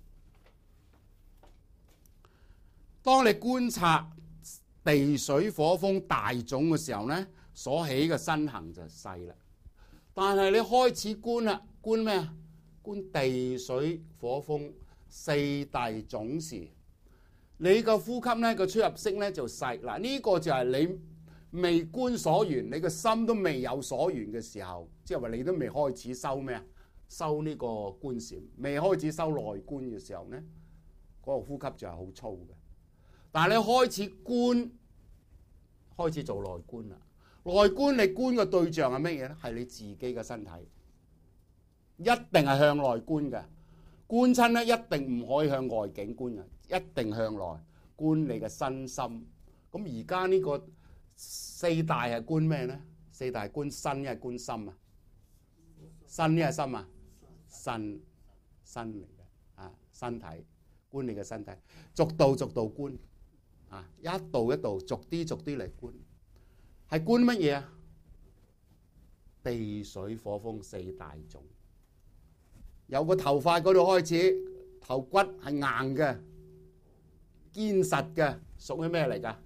S1: 當你觀察地水火風大種嘅時候呢，所起嘅身行就細啦。但係你開始觀啦，觀咩啊？觀地水火風四大種時，你個呼吸呢個出入息呢就細。嗱，呢個就係你未觀所緣，你個心都未有所緣嘅時候，即係話你都未開始修咩啊？修呢個觀禪，未開始修內觀嘅時候呢，嗰個呼吸就係好粗嘅。但係你開始觀，開始做內觀啦。內觀你觀嘅對象係乜嘢咧？係你自己嘅身體，一定係向內觀嘅。觀親咧一定唔可以向外境觀嘅，一定向內觀你嘅身心。咁而家呢個四大係觀咩咧？四大係觀身，一係觀心啊。身一係心啊，身嚟嘅啊，身體觀你嘅身體，逐道觀啊，一道一道，逐啲嚟觀。係觀乜嘢啊？地水火風四大種，由個頭髮嗰度開始，頭骨係硬嘅、堅實嘅，屬於咩嚟㗎？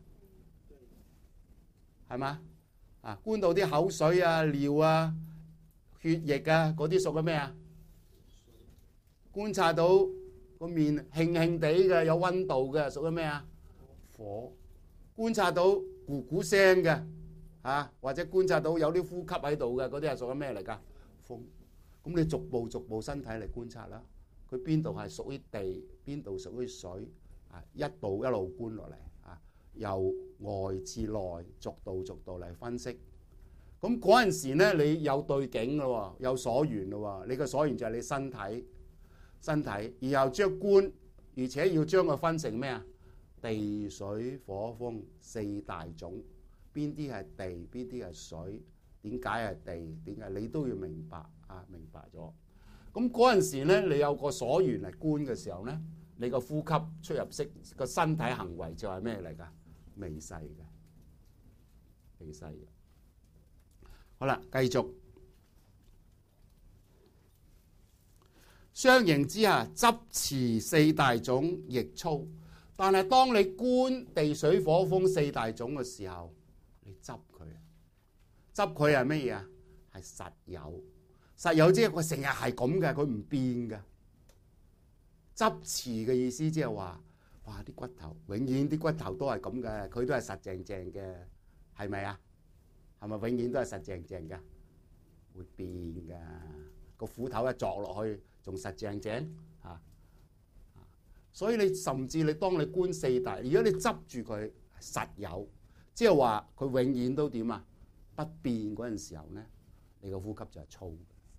S1: 係嘛？啊，觀到啲口水啊、尿啊、血液啊嗰啲屬於咩啊？觀察到個面興興地嘅、有溫度嘅，屬於咩啊？火。觀察到咕咕聲嘅。啊，或者觀察到有啲呼吸喺度嘅，嗰啲係屬於咩嚟㗎？風。咁你逐步身體嚟觀察啦。佢邊度係屬於地，邊度屬於水，啊，一路觀落嚟，啊，由外至內，逐道嚟分析。咁嗰陣時咧，你有對境咯，有所緣咯。你個所緣就係你身體，然後將觀，而且要將佢分成咩啊？地水火風四大種。邊啲係地，邊啲係水？點解係地？點解你都要明白啊？明白咗。咁嗰陣時咧，你有個所緣嚟觀嘅時候咧，你個呼吸出入息個身體行為就係咩嚟㗎？微細嘅，微細嘅。好啦，繼續。相形之下，執持四大種亦粗。但係當你觀地水火風四大種嘅時候，你執佢係乜嘢啊？係實有，實有即係佢成日係咁嘅，佢唔變嘅。執持嘅意思即係話，哇！啲骨頭永遠啲骨頭都係咁嘅，佢都係實淨淨嘅，係咪啊？係咪永遠都係實淨淨嘅？會變㗎，個斧頭一鑿落去仲實淨淨嚇。所以你甚至你當你觀四大，如果你執住佢實有。即係話佢永遠都點啊？不變嗰陣時候咧，你個呼吸就係粗。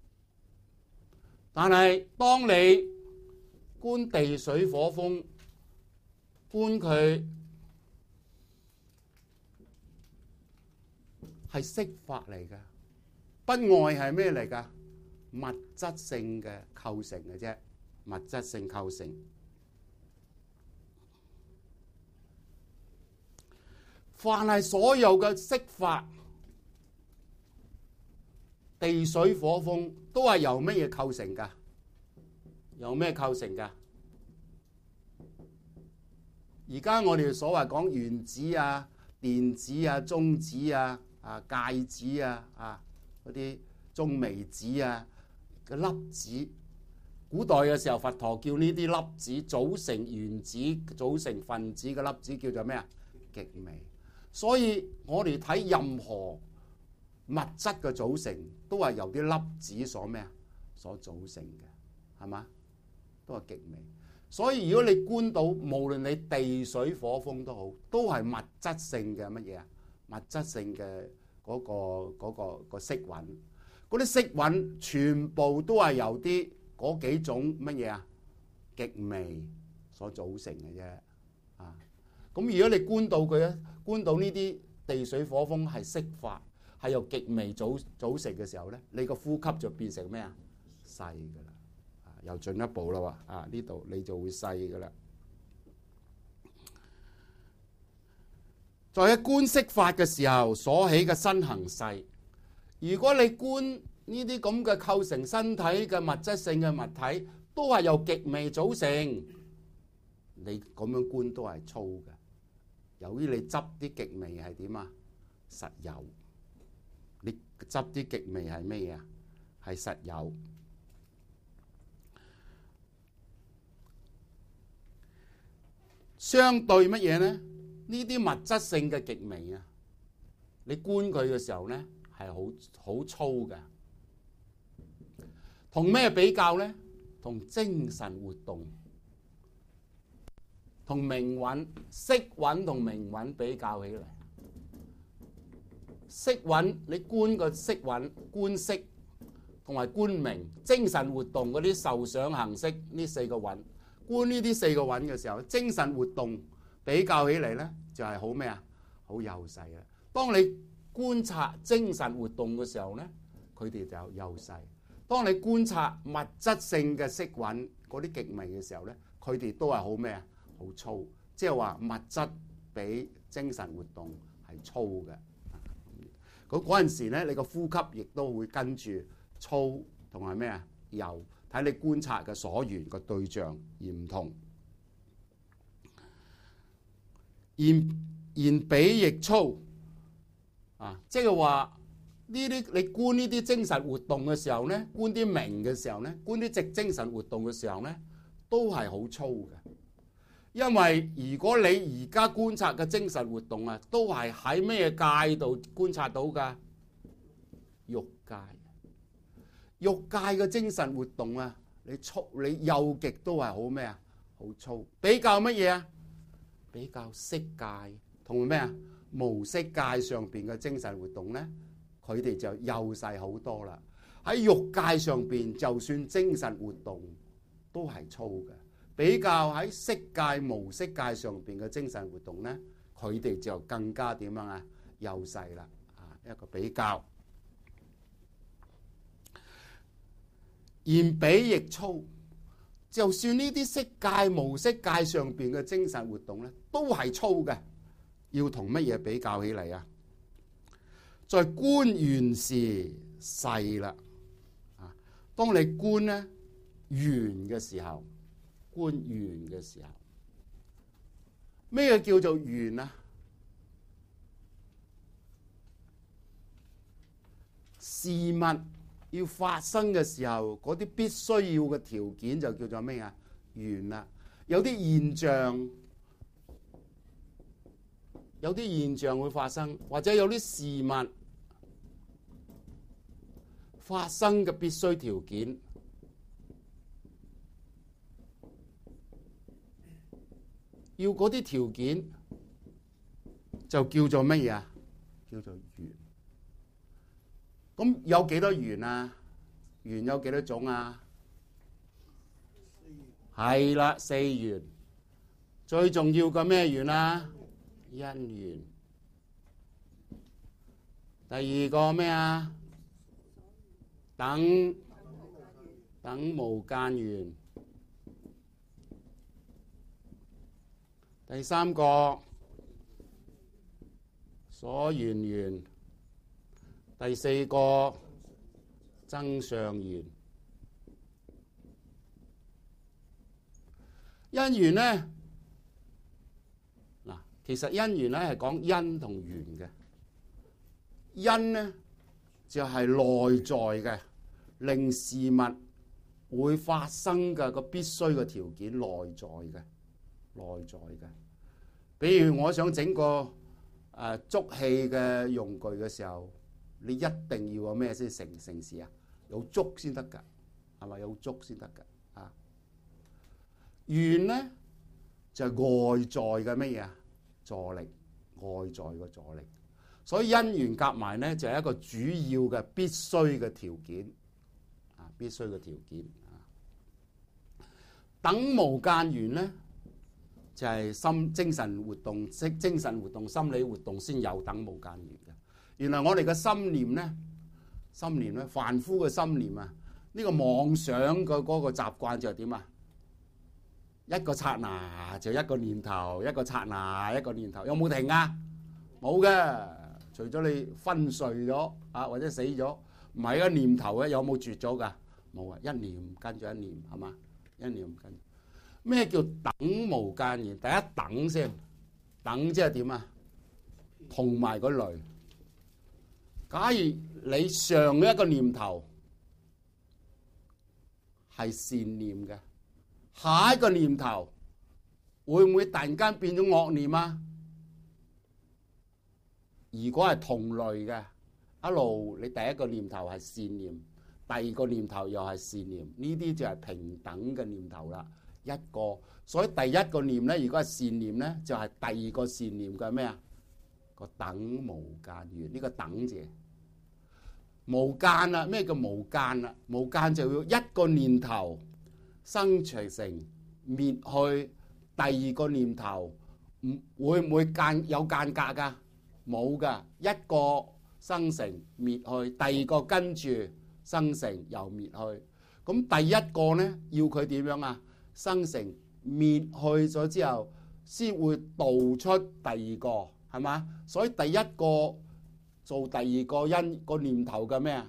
S1: 但係當你觀地水火風，觀佢係色法嚟㗎，不外係咩嚟㗎？物質性嘅構成嘅啫，物質性構成。凡係所有嘅色法，地水火風都係由乜嘢構成㗎？由咩構成㗎？而家我哋所謂講原子啊、 電子啊、中子啊、介子啊、嗰啲中微子啊嘅粒子。古代嘅時候，佛陀叫呢啲粒子組成原子、組成分子嘅粒子叫做咩啊？極微。所以我哋睇任何物質嘅組成，都係由啲粒子所咩啊？所組成嘅，係嘛？都係極微。所以如果你觀到，無論你地水火風都好，都係物質性嘅乜嘢啊？物質性嘅嗰個色蘊，嗰啲色蘊全部都係由啲嗰幾種乜嘢啊？極微所組成嘅啫。啊，咁如果你觀到佢咧，觀到呢啲地水火風係色法，係由極微組成嘅時候咧，你個呼吸就變成咩啊？細噶啦。又進一步啦喎，呢度你就會細㗎啦。在喺觀色法嘅時候所起嘅身行細，如果你觀呢啲咁嘅構成身體嘅物質性嘅物體，都係由極微組成，你咁樣觀都係粗嘅。由於你執啲極微係點啊？實有。你執啲極微係咩嘢啊？係實有。相對乜嘢呢？呢啲物質性嘅極微啊，你觀佢嘅時候呢，係好粗嘅。同咩比較呢？同精神活動、同明蘊、色蘊同明蘊比較起嚟，色蘊你觀個色蘊、觀色同埋觀明，精神活動嗰啲受想行識呢四個蘊。觀呢啲四個蘊嘅時候，精神活動比較起嚟呢，就係好咩啊？好幼細啊！當你觀察精神活動嘅時候呢，佢哋就幼細；當你觀察物質性嘅色蘊嗰啲極微嘅時候呢，佢哋都係好咩啊？好粗，即係話物質比精神活動係粗嘅。嗰陣時呢，你個呼吸亦都會跟住粗同埋咩啊？幼。睇你觀察嘅所緣個對象而唔同，言比亦粗啊！即係話呢啲你觀呢啲精神活動嘅時候呢，觀啲明嘅時候呢，觀啲直精神活動嘅時候呢，都係好粗嘅。因為如果你而家觀察嘅精神活動啊，都係喺咩界度觀察到㗎？欲界。欲界嘅精神活動啊，你幼極都係好咩啊？好粗。比較乜嘢啊？比較色界同咩啊？無色界上邊嘅精神活動咧，佢哋就幼細好多啦。喺欲界上邊，就算精神活動都係粗嘅。比較喺色界、無色界上邊嘅精神活動咧，佢哋就更加點樣啊？幼細啦。一個比較。言比亦粗，就算呢啲色界、無色界上邊嘅精神活動咧，都係粗嘅。要同乜嘢比較起嚟啊？在觀緣時細啦。當你觀咧緣嘅時候，觀緣嘅時候，咩叫做緣啊？事物要發生嘅時候，嗰啲必須要嘅條件就叫做咩啊？緣啦。有啲現象會發生，或者有啲事物發生嘅必須條件，要嗰啲條件就叫做乜嘢啊？叫做緣。咁有幾多緣啊？緣有幾多種啊？係啦，四緣。最重要嘅咩緣啊？因緣。第二個咩啊？等無間緣。第三個所緣緣。第四個增上緣。因緣呢，嗱， 其實因緣咧係講因同緣嘅。因咧就係內在嘅，令事物會發生嘅個必須嘅條件，內在嘅。比如我想整個竹器嘅用具嘅時候，你一定要有咩先成事啊？有竹先得㗎，係咪？有竹先得㗎啊！緣咧就係外在嘅乜嘢啊？助力，外在嘅助力。所以因緣夾埋咧就係一個主要嘅必須嘅條件啊！必須嘅條件啊！等無間緣咧就係精神活動、心理活動先有等無間緣嘅。原來我哋嘅心念咧，凡夫嘅心念啊，呢個妄想嘅嗰個習慣就係點啊？一個剎那就一個念頭，一個剎那一個念頭，有冇停啊？冇嘅，除咗你昏睡咗啊，或者死咗，唔係一個念頭咧，有冇絕咗㗎？冇啊，一念跟住一念，係嘛？一念跟。咩叫等無間緣？第一等先，等即係點啊？同埋個類。假如你上一個念頭係善念嘅，下一個念頭會唔會突然間變咗惡念啊？如果係同類嘅，一路你第一個念頭係善念，第二個念頭又係善念，呢啲就係平等嘅念頭啦。一個，所以第一個念咧，如果係善念咧，就係第二個善念嘅咩啊？個等無間緣，呢個等字。無間啦，咩叫無間啦？無間就要一個念頭生成滅去，第二個念頭會唔會有間隔噶？冇噶，一個生成滅去，第二個跟住生成又滅去。咁第一個咧要佢點樣啊？生成滅去咗之後，先會導出第二個，係嘛？所以第一個做第二個因個念頭嘅咩啊？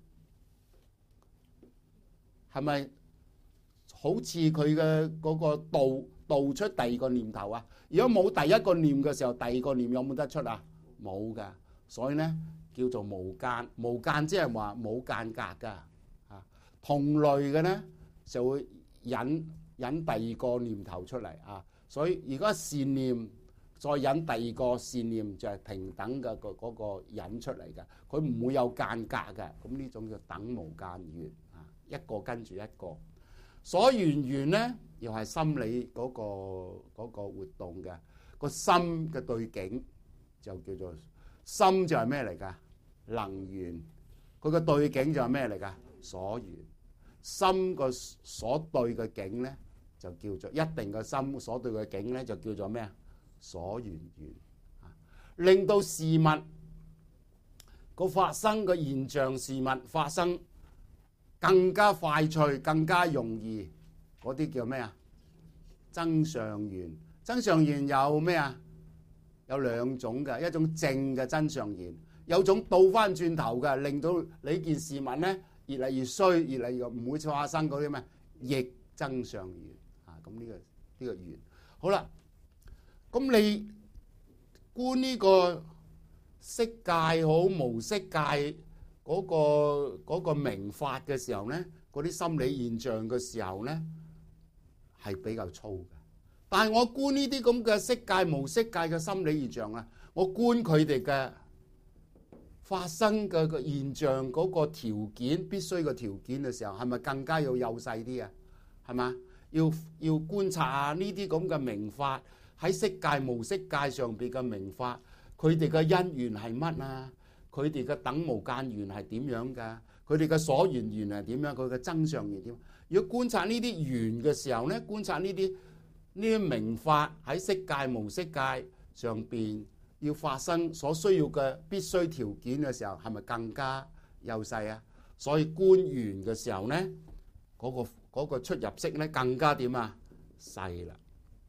S1: 係咪好似佢嘅嗰個導出第二個念頭啊？如果冇第一個念嘅時候，第二個念有冇得出啊？冇噶，所以咧叫做無間。無間即係話冇間隔噶啊。同類嘅咧就會引第二個念頭出嚟啊。所以如果善念再引第二個善念，就係平等嘅嗰個引出嚟嘅，佢唔會有間隔嘅。咁呢種叫等無間緣啊，一個跟住一個。所緣咧又係心理嗰個活動嘅，個心嘅對境就叫做心，就係咩嚟㗎？能緣。佢個對境就係咩嚟㗎？所緣。心個所對嘅境咧就叫做一定嘅心所對嘅境咧就叫做咩啊？所緣緣。令到事物個發生嘅現象，事物發生更加快脆，更加容易，嗰啲叫咩啊？增上緣。增上緣有咩啊？有兩種嘅，一種正嘅增上緣，有種倒翻轉頭嘅，令到你件事物咧越嚟越衰，越嚟越唔會發生嗰啲咩逆增上緣啊。咁呢個緣好啦。咁你觀呢個色界好無色界嗰個明法嘅時候咧，嗰啲心理現象嘅時候咧係比較粗嘅。但係我觀呢啲咁嘅色界無色界嘅心理現象啊，我觀佢哋嘅發生嘅個現象嗰個條件，必須嘅條件嘅時候，係咪更加要幼細啲啊？係嘛？要觀察下呢啲咁嘅明法喺色界無色界上邊嘅明法，佢哋嘅因緣係乜啊？佢哋嘅等無間緣係點樣㗎？佢哋嘅所緣緣係點樣？佢嘅增上緣點？如果觀察呢啲緣嘅時候咧，觀察呢啲明法喺色界無色界上邊要發生所需要嘅必須條件嘅時候，係咪更加幼細啊？所以觀緣嘅時候咧，嗰個出入息咧更加點啊？細啦。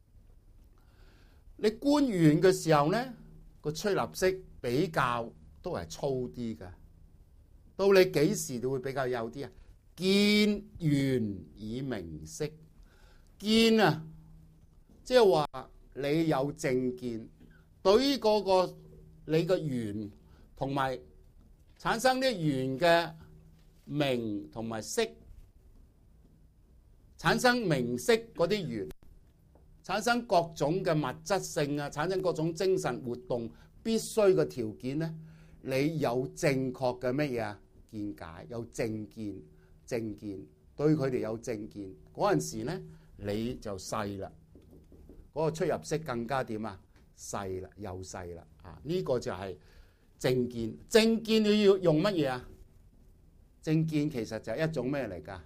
S1: 你觀緣嘅時候咧，個出入息比較都係粗啲嘅。到你幾時都會比較幼啲啊？見緣以明色。見啊，即係話你有正見， 對於嗰個你嘅圓同埋產生啲圓嘅名同埋色，產生名色嗰啲圓，產生各種嘅物質性啊，產生各種精神活動必須嘅條件咧，你有正確嘅乜嘢啊見解，有正見，對佢哋有正見嗰陣時咧，你就細啦，嗰個出入息更加點啊細啦，又細啦啊！呢個就係正見。正見你要用乜嘢啊？正見其實就係一種咩嚟㗎？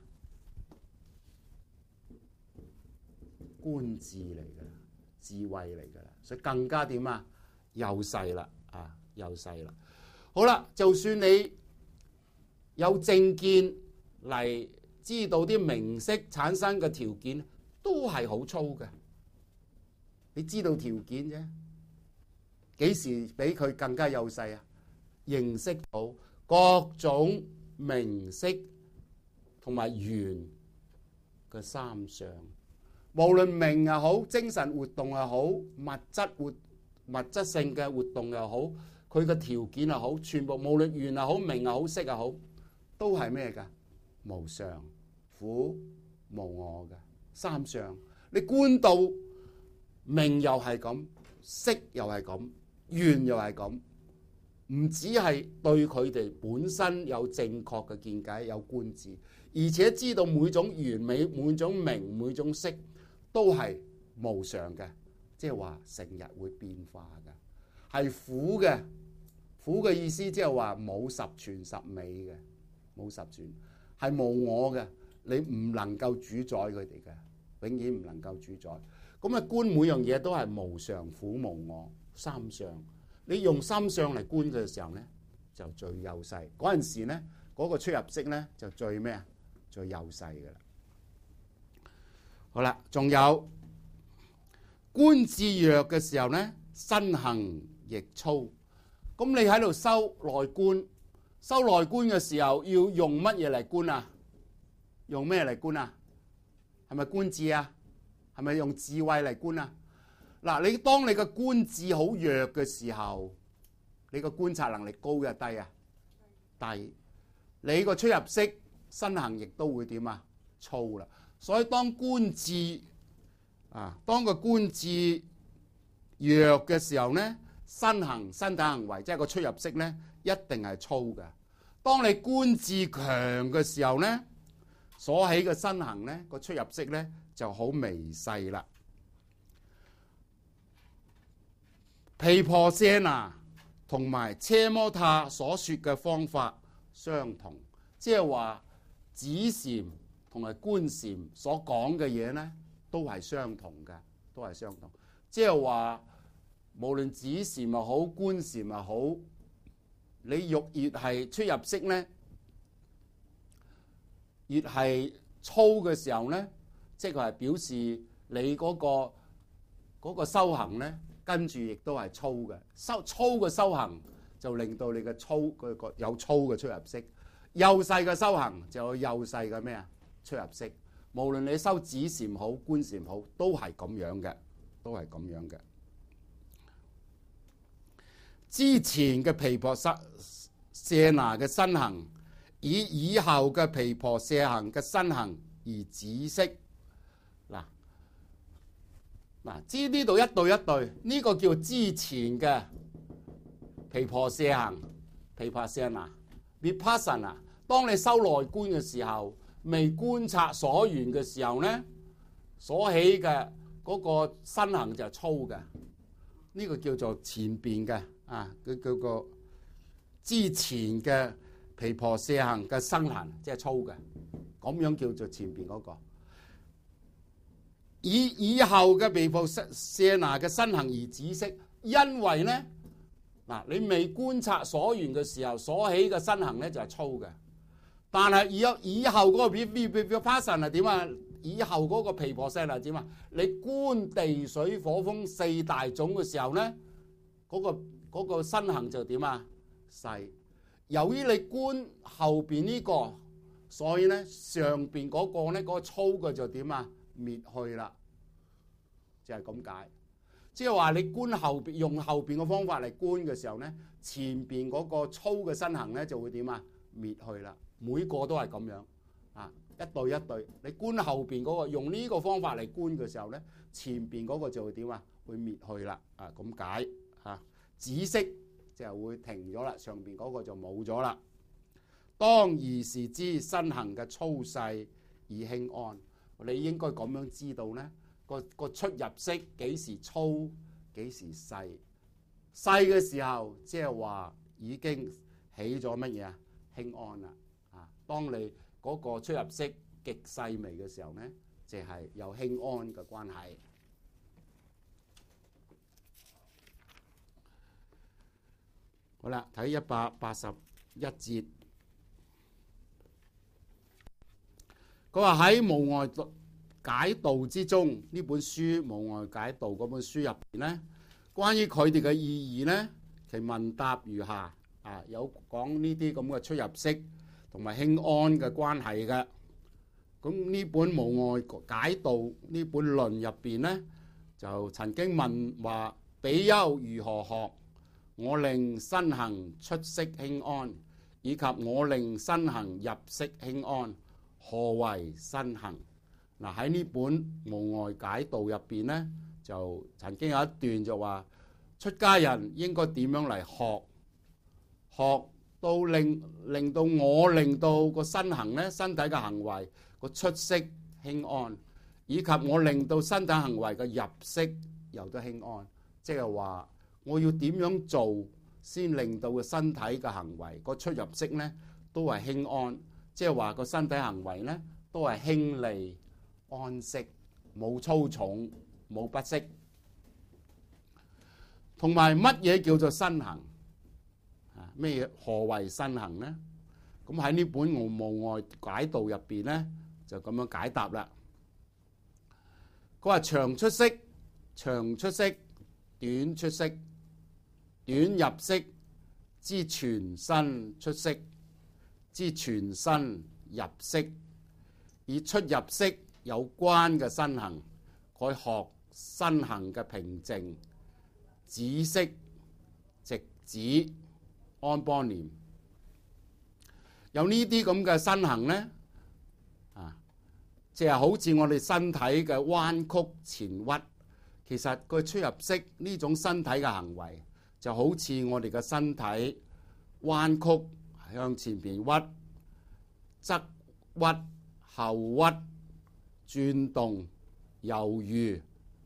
S1: 觀智嚟㗎啦，智慧嚟㗎啦，所以更加點啊？又細啦啊，又細啦。好啦，就算你有正見嚟知道啲名色產生嘅條件，都係好粗嘅。你知道條件啫，幾時比佢更加幼細啊？認識到各種名色同埋緣嘅三相，無論名又好，精神活動又好，物質性嘅活動又好，佢嘅條件又好，全部無論緣又好，名又好，色又好，都係咩㗎？無常、苦、無我嘅三相。你觀到名又係咁，色又係咁，緣又係咁，唔止係對佢哋本身有正確嘅見解，有觀智，而且知道每種緣美、每種名、每種色都係無常嘅，即係話成日會變化嘅，係苦嘅。苦嘅意思即係話冇十全十美嘅，冇十全，係無我嘅，你唔能夠主宰佢哋嘅，永遠唔能夠主宰。咁啊，觀每樣嘢都係無常、苦、無我三相。你用三相嚟觀嘅時候咧，就最幼細。嗰陣時咧，嗰個出入息咧就最咩啊？最幼細嘅啦。好啦，仲有觀智弱嘅時候咧，身行亦粗。咁你喺度修內觀，修內觀嘅時候要用乜嘢嚟觀啊？用咩嚟觀啊？係咪觀智啊？係咪用智慧嚟觀啊？嗱，你當你嘅觀智好弱嘅時候，你個觀察能力高呀低啊？低。你個出入息身行亦都會點啊？粗啦。所以當觀智當個觀智弱嘅時候咧，身體行為即係個出入息咧，一定係粗嘅。當你觀智強嘅時候咧，所起嘅身行咧，個出入息咧就好微細啦。毗婆舍那同埋奢摩他所說嘅方法相同，即係話止禪同埋觀禪所講嘅嘢咧，都係相同嘅，都係相同。即係話無論止禪又好，觀禪又好，你越係出入息咧，越係粗嘅時候咧，即係表示你嗰個修行咧，跟住亦都係粗嘅。粗嘅修行就令到你嘅有粗嘅出入息，幼細嘅修行就有幼細嘅咩啊出入息。無論你修止禪好，觀禪好，都係咁樣嘅，都係咁樣嘅。之前嘅毗婆舍那嘅身行，以後嘅毗婆舍行嘅身行而止息。嗱，知呢度一對一對，呢個叫之前嘅毗婆舍行，毗婆舍那 vipassana。當你修內觀嘅時候，未觀察所緣嘅時候咧，所起嘅嗰個身行就係粗嘅。呢個叫做前邊嘅佢叫個之前嘅毗婆舍行嘅身行，即係粗嘅，咁樣叫做前邊嗰個。以後嘅毗婆舍那嘅身行而止息，因為咧你未觀察所緣嘅時候，所起嘅身行咧就係粗嘅。但係以後嗰個vipassana係點啊？以後嗰個毗婆舍那係點啊？你觀地水火風四大種嘅時候咧，嗰個身行就點啊？細。由於你觀後邊呢個，所以咧上邊嗰個咧嗰個粗嘅就點啊？滅去啦，就係咁解。 即係話你觀後邊用後邊嘅方法嚟觀嘅時候咧，前邊嗰個粗嘅身行咧就會點啊？滅去啦。每個都係咁樣啊，一對一對。你觀後邊嗰個用呢個方法嚟觀嘅時候咧，前邊嗰個就會點啊？會滅去啦。啊，咁解啊。紫色就會停咗啦，上邊嗰個就冇咗啦。當兒時知身行嘅粗細而輕安，你應該咁樣知道咧，個出入息幾時粗幾時細。細嘅時候即係話已經起咗乜嘢啊？輕安啦。啊，當你嗰個出入息極細微嘅時候咧，就係有輕安嘅關係。好啦，睇181節。佢話喺無礙解道之中，呢本書無礙解道嗰本書入邊咧，關於佢哋嘅意義咧，其問答如下。啊，有講呢啲咁嘅出入息同埋輕安嘅關係嘅。咁呢本無礙解道呢本論入邊咧，就曾經問話：比丘如何學？我令身行出息輕安，以及我令身行入息輕安，何為身行？嗱，喺呢本無礙解道入邊咧，就曾經有一段就話出家人應該點樣嚟學到令到我令到個身行咧，身體嘅行為個出息輕安，以及我令到身體行為嘅入息又都輕安，即係話我要點樣做先令到個身體嘅行為個出入息咧都係輕安，即係話個身體行為咧都係輕利安適，冇粗重冇不適。同埋乜嘢叫做身行？咩何為身行呢？咁喺呢本無礙解道入邊咧，就咁樣解答啦。佢話長出息、長出息、短出息、短入息之全身出息之全身入息，以出入息有關嘅身行，佢學身行嘅平靜、止息、直止、安般念，有呢啲咁嘅身行咧，即係好似我哋身體嘅彎曲前屈，其實佢出入息呢種身體嘅行為，就好似我哋嘅身體彎曲向前邊屈、側屈、後屈、轉動、猶豫、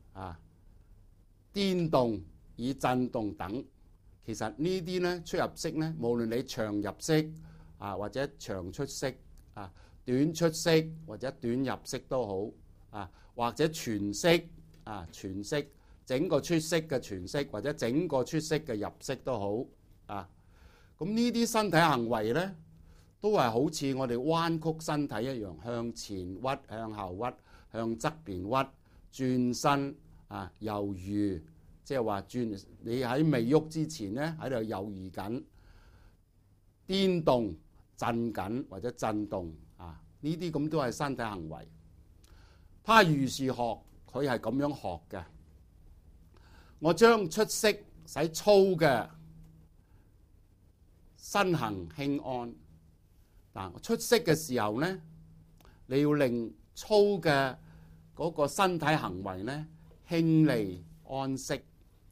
S1: 顛動、以震動等。其實呢啲咧出入息咧，無論你長入息或者長出息短出息或者短入息都好或者全息全息整個出息嘅全息或者整個出息嘅入息都好咁呢啲身體行為咧，都係好似我哋彎曲身體一樣，向前屈、向後屈、向側邊屈、轉身猶豫。即係話轉，你喺未喐之前咧，喺度猶豫緊、顛動、震緊或者震動呢啲咁都係身體行為。他如是學，佢係咁樣學嘅。我將出息使粗嘅身行輕安。嗱，出息嘅時候咧，你要令粗嘅嗰個身體行為咧輕利安適。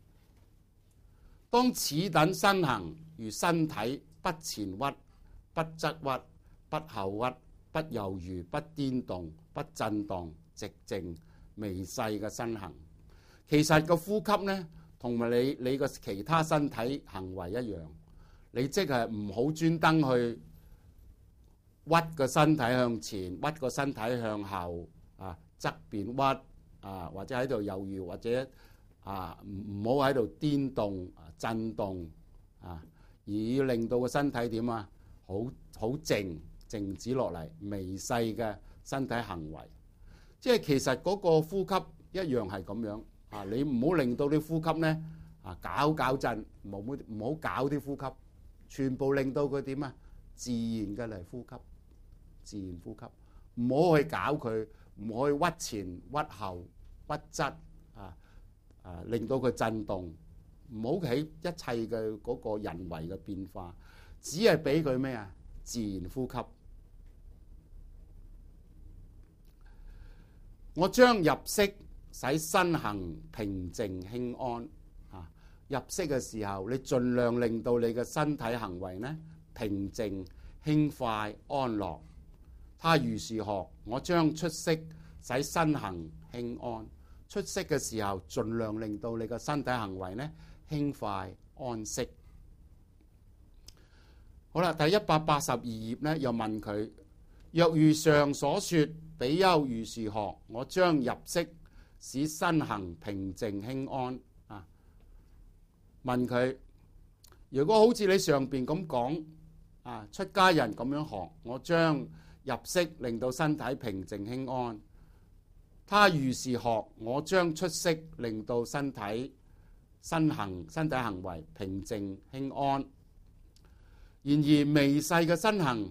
S1: 當此等身行如身體不前屈、不側屈、不後屈、不猶豫、不顛動、不震盪、寂靜、微細嘅身行，其實個呼吸咧同埋你個其他身體行為一樣，你即係唔好專登去屈個身體向前，屈個身體向後側邊屈或者喺度猶豫或者唔好喺度顛動震動而要令到個身體點好靜止落嚟，微細嘅身體行為，即係其實嗰個呼吸一樣係咁樣你唔好令到啲呼吸咧搞震，唔好搞啲呼吸，全部令到佢點自然嘅嚟呼吸，自然呼吸，唔好去搞佢，唔好去屈前屈後屈側令到佢震動，唔好喺一切嘅嗰個人為嘅變化，只係俾佢咩啊？自然呼吸。我將入息使身行平靜輕安。入息嘅時候，你盡量令到你嘅身體行為呢平靜輕快安樂。他如是學，我將出息使身行輕安。出息嘅時候，盡量令到你嘅身體行為呢輕快安息。好啦，第182頁呢又問佢：若如上所說，比丘如是學，我將入息使身行平靜輕安。問佢：如果好似你上邊咁講，出家人咁樣學，我將入息令到身體平靜輕安。他如是學，我將出息令到身體行為平靜輕安。然而微細嘅身行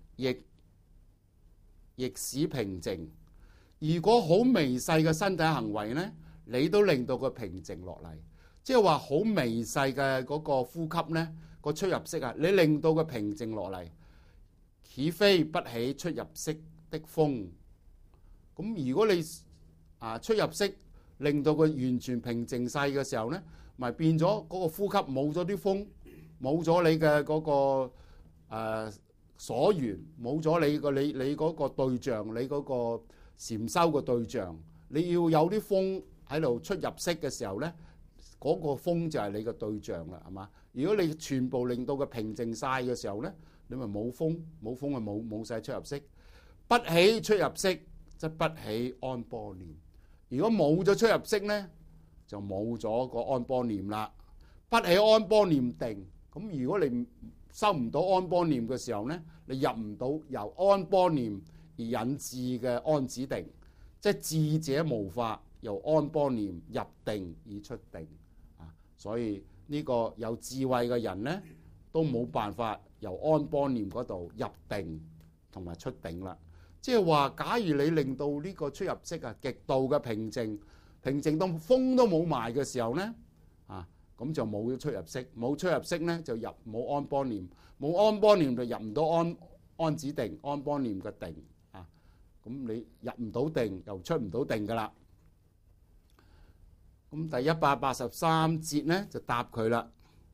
S1: 亦使平靜。如果好微細嘅身體行為呢，你都令到佢平靜落嚟。即係話好微細嘅嗰個呼吸呢，個出入息你令到佢平靜落嚟，豈非不起出入息的風？咁如果你出入息令到佢完全平靜晒嘅時候呢，咪變咗嗰個呼吸冇咗啲風，冇咗你嘅嗰個所緣，冇咗你嗰個對象，你嗰個禪修嘅對象，你要有啲風喺度出入息嘅時候呢，嗰個風就係你嘅對象啦，係嘛？如果你全部令到佢平靜晒嘅時候呢，你咪冇風，冇風咪冇晒出入息。不起出入息，則不起安般念。如果冇咗出入息呢，就冇咗個安般念啦。不起安般念定。咁如果你收唔到安般念嘅時候呢，你入唔到由安般念而引致嘅安止定，即係智者無法由安般念入定而出定。所以呢個有智慧嘅人呢，都冇辦法由安般念嗰度入定同埋出定啦。即係話，假如你令到呢個出入息極度嘅平靜，平靜到風都冇埋嘅時候呢，咁就冇咗出入息，冇出入息呢就入冇安般念，冇安般念就入唔到安止定，安般念嘅定。咁你入唔到定，又出唔到定噶啦。咁第183節呢就答佢啦。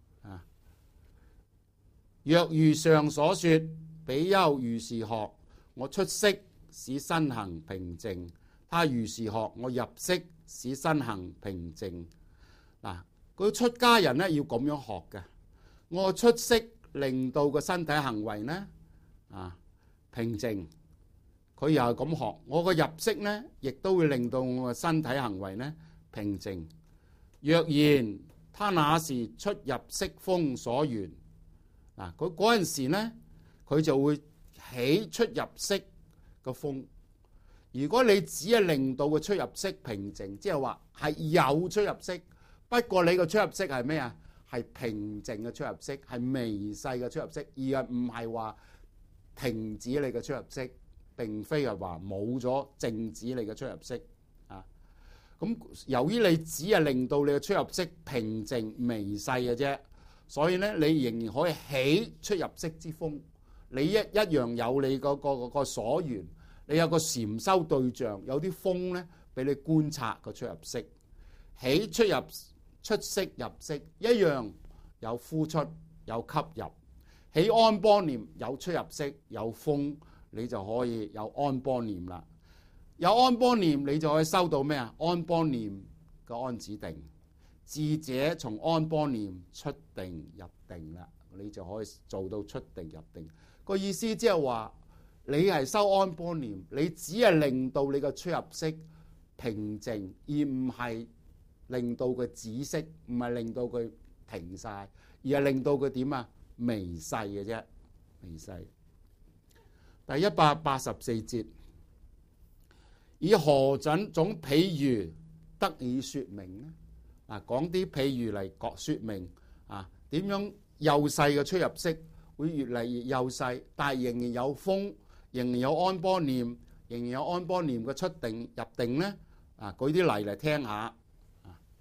S1: 若如上所說，比丘如是學，我出息使身行平靜。他如是學，我入息使身行平靜。佢出家人呢要咁樣學嘅。我出息令到個身體行為呢平靜，佢又係咁學。我個入息呢亦都會令到我個身體行為呢平靜。若然他那是出入息風所緣，佢嗰陣時呢，佢就會起出入息個風。如果你只係令到個出入息平靜，即係話係有出入息，不過你個出入息係咩啊？係平靜嘅出入息，係微細嘅出入息，而唔係話停止你嘅出入息，並非係話冇咗靜止你嘅出入息。咁由於你只係令到你嘅出入息平靜微細嘅啫，所以咧你仍然可以起出入息之風。你一樣有你個所緣，你有個禪修對象，有啲風咧俾你觀察個出入息，起出入出息入息一樣有呼出有吸入，起安般念有出入息有風，你就可以有安般念啦。有安般念，你就可以收到咩啊？安般念嘅安止定，智者從安般念出定入定啦，你就可以做到出定入定。個意思即係話，你係修安般念，你只係令到你個出入息平靜，而唔係令到佢止息，唔係令到佢停晒，而係令到佢點啊？微細嘅啫，微細。第184節。以何種譬喻得以說明呢？講啲譬喻嚟說明點樣幼細嘅出入息會越嚟越幼細，但係仍然有風，仍然有安般念，仍然有安般念嘅出定入定呢？舉啲例嚟聽下。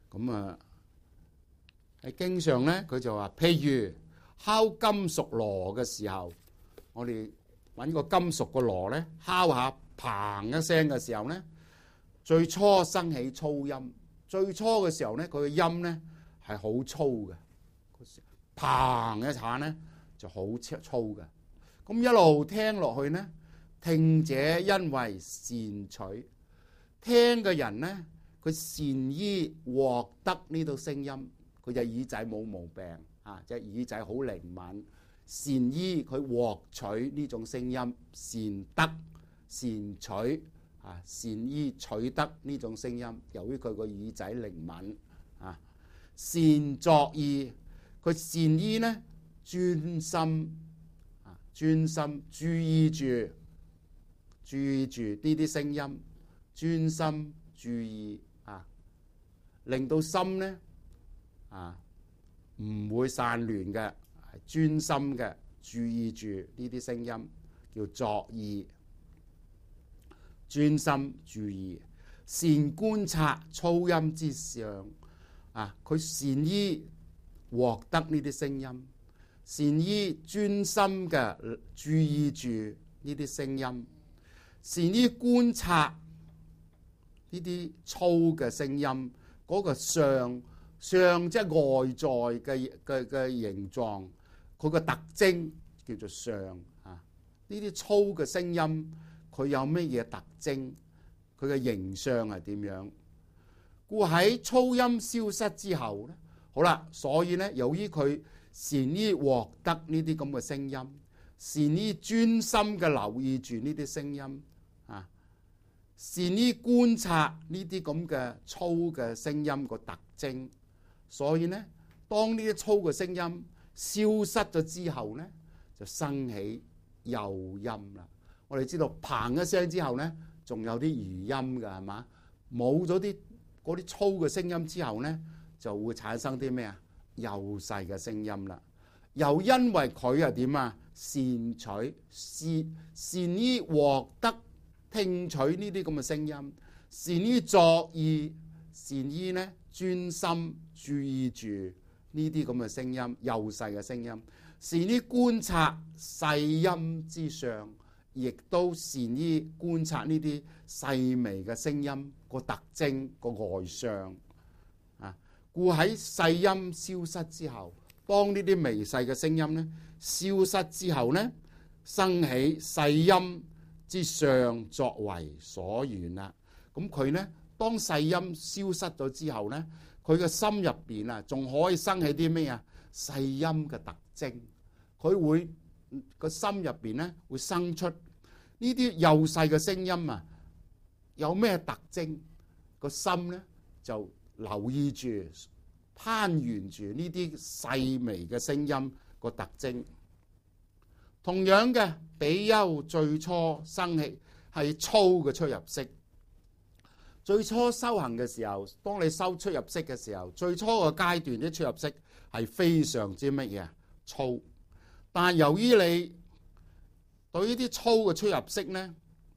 S1: 咁啊喺經上咧，佢就話，譬如敲金屬鑼嘅時候，我哋揾個金屬個鑼咧，敲下嘭一聲嘅時候咧，最初生起粗音。最初嘅時候咧，佢嘅音咧係好粗嘅，嘭一下咧就好粗嘅。咁一路聽落去咧，聽者因為善取，聽嘅人咧，佢善於獲得呢度聲音，佢隻耳仔冇毛病啊，隻耳仔好靈敏，善於佢獲取呢種聲音，善得善取啊，善於取得呢種聲音。由於佢個耳仔靈敏啊，善作意，佢善於咧專心啊，專心注意住呢啲聲音，專心注意啊，令到心咧啊唔會散亂嘅，係專心嘅注意住呢啲聲音，叫作意。專心注意，善觀察粗音之上啊，佢善於獲得呢啲聲音，善於專心嘅注意住呢啲聲音，善於觀察呢啲粗嘅聲音，嗰個相即係外在嘅形狀，佢個特徵叫做相啊。呢啲粗嘅聲音，佢有乜嘢特徵？佢嘅形象係點樣？故喺粗音消失之後咧，好啦，所以咧，由於佢善於獲得呢啲咁嘅聲音，善於專心嘅留意住呢啲聲音啊，善於觀察呢啲咁嘅粗嘅聲音個特徵，所以咧，當呢啲粗嘅聲音消失咗之後咧，就生起幼音啦。我哋知道嘭一聲之後咧，仲有啲餘音㗎，係嘛？冇咗嗰啲粗嘅聲音之後咧，就會產生啲咩啊？幼細嘅聲音啦。又因為佢係點啊？善取善於獲得聽取呢啲咁嘅聲音，善於作意，善於咧專心注意住呢啲咁嘅聲音，幼細嘅聲音，善於觀察細音之上。亦都善於觀察呢啲細微嘅聲音個特徵個外相啊，故喺細音消失之後，當呢啲微細嘅聲音咧消失之後咧，生起細音之上作為所願啦。咁佢咧當細音消失咗之後咧，佢嘅心入邊啊，仲可以生起啲咩啊？細音嘅特徵，佢會個心入邊咧會生出呢啲幼細嘅聲音啊，有咩特徵？個心咧就留意住、攀緣住呢啲細微嘅聲音個特徵。同樣嘅，比丘最初生起係粗嘅出入息。最初修行嘅時候，當你修出入息嘅時候，最初個階段啲出入息係非常之乜嘢？粗。但係由於你對呢啲粗嘅出入息咧，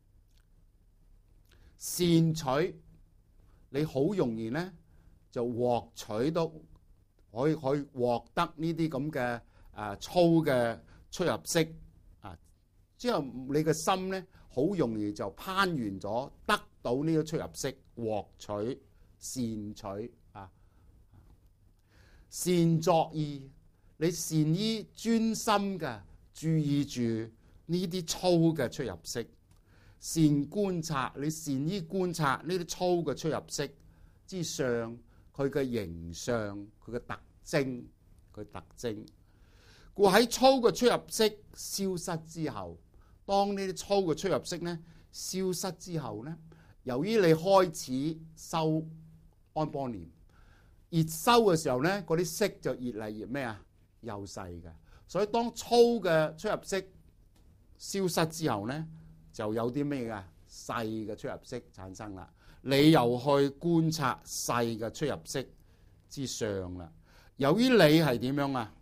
S1: 善取，你好容易咧就獲取到，可以獲得呢啲咁嘅粗嘅出入息啊！之後你嘅心咧好容易就攀緣咗，得到呢個出入息，獲取善取啊！善作意，你善於專心嘅注意住呢啲粗嘅出入息，善觀察，你善於觀察呢啲粗嘅出入息之上，佢嘅形象，佢嘅特徵，佢特徵。故喺粗嘅出入息消失之後，當呢啲粗嘅出入息咧消失之後咧，由於你開始修安般念，越修嘅時候咧，嗰啲息就越嚟越咩啊？幼細嘅。所以當粗嘅出入息消失之後咧，就有啲咩嘅細嘅出入息產生啦。你又去觀察細嘅出入息之上啦。由於你係點樣啊？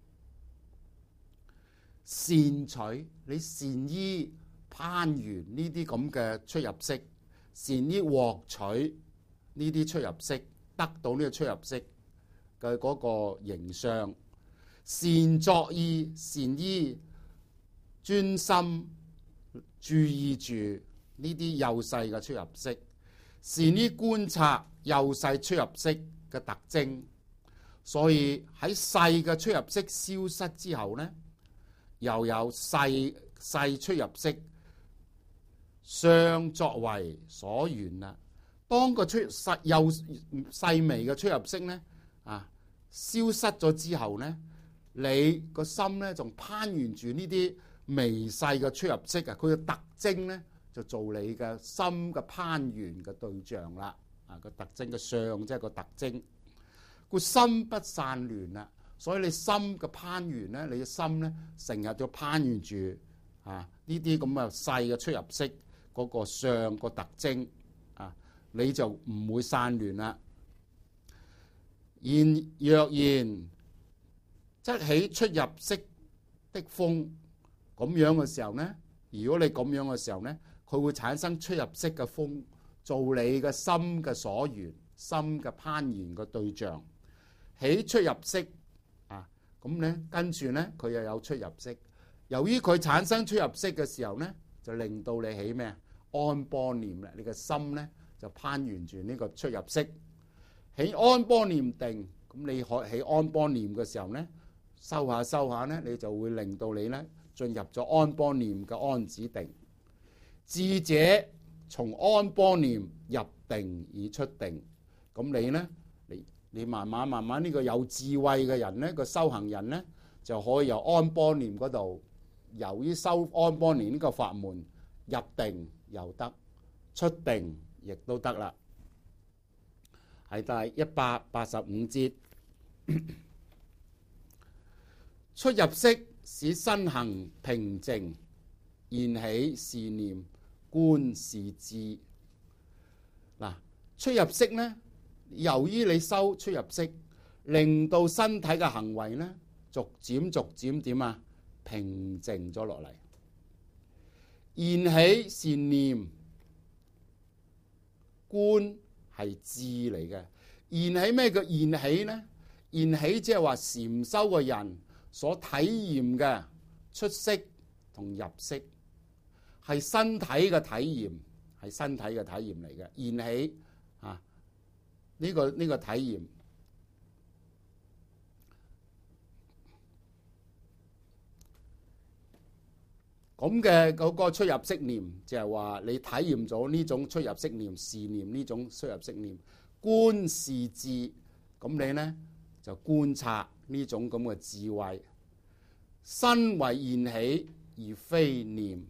S1: 善取，你善於攀緣呢啲咁嘅出入息，善於獲取呢啲出入息得到呢個出入息嘅嗰個形象，善作意、善依、專心注意住呢啲幼細嘅出入息，善於觀察幼細出入息嘅特徵。所以喺細嘅出入息消失之後呢，又有細出入息相作為所願啦。當個幼細微嘅出入息呢消失咗之後呢，你個心呢仲攀緣住呢啲微細嘅出入息啊，佢嘅特徵呢就做你嘅心嘅攀緣嘅對象啦。個特徵嘅相即係個特徵，個心不散亂啦。所以你心嘅攀緣呢，你嘅心呢成日都攀緣住呢啲咁嘅細嘅出入息嗰個相個特徵你就唔會散亂啦。若然則起出入息的風，咁樣嘅時候呢，如果你咁樣嘅時候呢，佢會產生出入息嘅風，做你嘅心嘅所緣，心嘅攀緣嘅對象。起出入息咁呢，跟住呢，佢又有出入息。由於佢產生出入息嘅時候呢，就令到你起咩安般念啦。你嘅心呢就攀緣住呢個出入息。起安般念定，咁你起安般念嘅時候呢，修下呢，你就會令到你呢進入咗安般念嘅安止定。智者從安般念入定而出定，咁你呢？你慢慢呢個有智慧嘅人呢，個修行人呢，就可以由安般念嗰度，由於修安般念呢個法門入定又得，出定亦都得啦。係第185節，出入息使身行平靜，現起是念觀是知。出入息呢，由於你修出入息，令到身體嘅行為呢逐漸點平靜咗落嚟。現起是念，觀係知嚟嘅。現起咩叫現起呢？現起即係話禪修嘅人所體驗嘅出息同入息，係身體嘅體驗，係身體嘅體驗嚟嘅。現起呢個體驗，咁嘅嗰個出入息念，就係話你體驗咗呢種出入息念、是念呢種出入息念，觀是智，咁你呢就觀察呢種咁嘅智慧。身為現起而非念，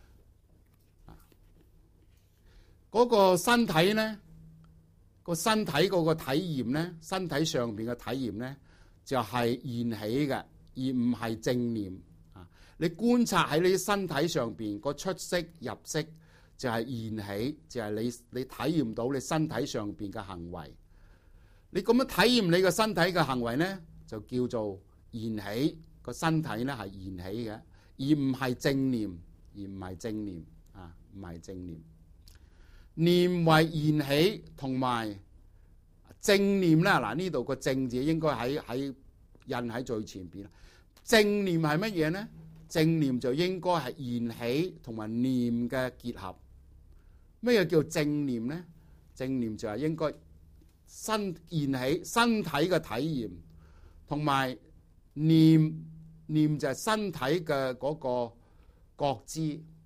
S1: 嗰個身體呢？個身體嗰個體驗呢，身體上邊嘅體驗呢，就係現起嘅，而唔係正念。你觀察喺你身體上邊個出息入息，就係現起，就係你體驗到你身體上邊嘅行為。你咁樣體驗你個身體嘅行為呢，就叫做現起。個身體呢係現起嘅，而唔係正念，而唔係正念唔係正念。念為現起同埋正念啦，嗱，呢度個正字應該喺印喺最前邊。正念係乜嘢呢？正念就應該係現起同埋念嘅結合。咩叫正念呢？正念就係應該現起身體嘅體驗，同埋念就係身體嘅嗰個覺知，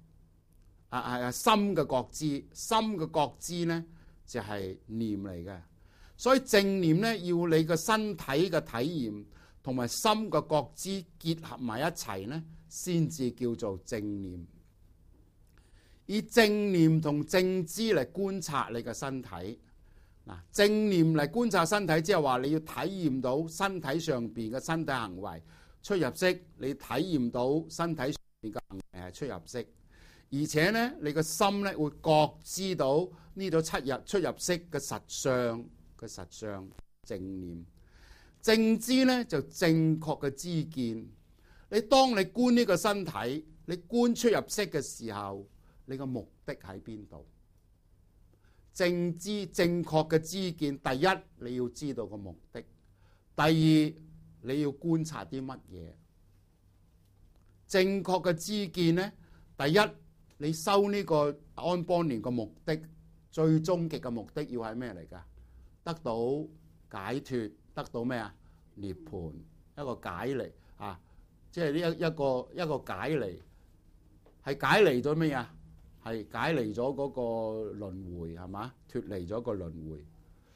S1: 心嘅覺知，心嘅覺知呢就係念嚟嘅。所以正念呢，要你個身體嘅體驗同埋心嘅覺知結合埋一齊呢，先至叫做正念。以正念同正知嚟觀察你嘅身體。正念嚟觀察身體，即係話你要體驗到身體上邊嘅身體行為出入息，你體驗到身體上邊嘅行為係出入息，而且呢，你個心呢會覺知到呢種出入息嘅實相。實相正念，正知呢就正確嘅知見。你當你觀呢個身體，你觀出入息嘅時候，你個目的喺邊度？ 正確嘅知見，第一你要知道個目的，第二你要觀察啲乜嘢。正確嘅知見呢，第一你修呢個安邦年嘅目的，最終極嘅目的要係咩嚟㗎？得到解脫，得到咩啊？涅槃，一個解離啊！即係呢一個解離，係解離咗咩啊？係解離咗嗰個輪迴，係嘛？脫離咗個輪迴。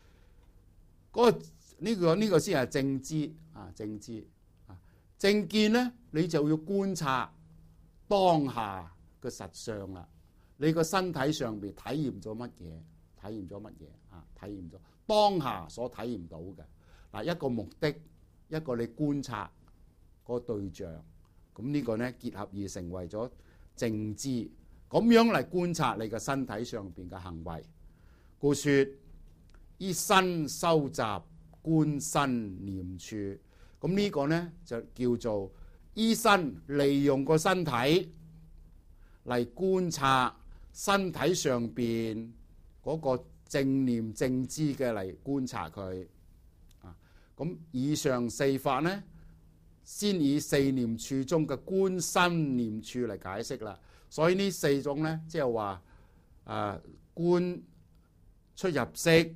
S1: 呢個先係正知啊！正知啊！正見咧，你就要觀察當下嘅實相啦。你個身體上邊體驗咗乜嘢？體驗咗乜嘢啊？體驗咗當下所體驗到嘅嗱，一個目的，一個你觀察個對象，咁呢個咧結合而成為咗正知，咁樣嚟觀察你個身體上邊嘅行為。故說依身修習觀身念處，咁呢個呢，就叫做依身利用個身體嚟觀察身體上邊嗰個正念正知嘅嚟觀察佢。咁以上四法呢，先以四念處中嘅觀身念處嚟解釋啦。所以呢四種呢，即係話觀出入息、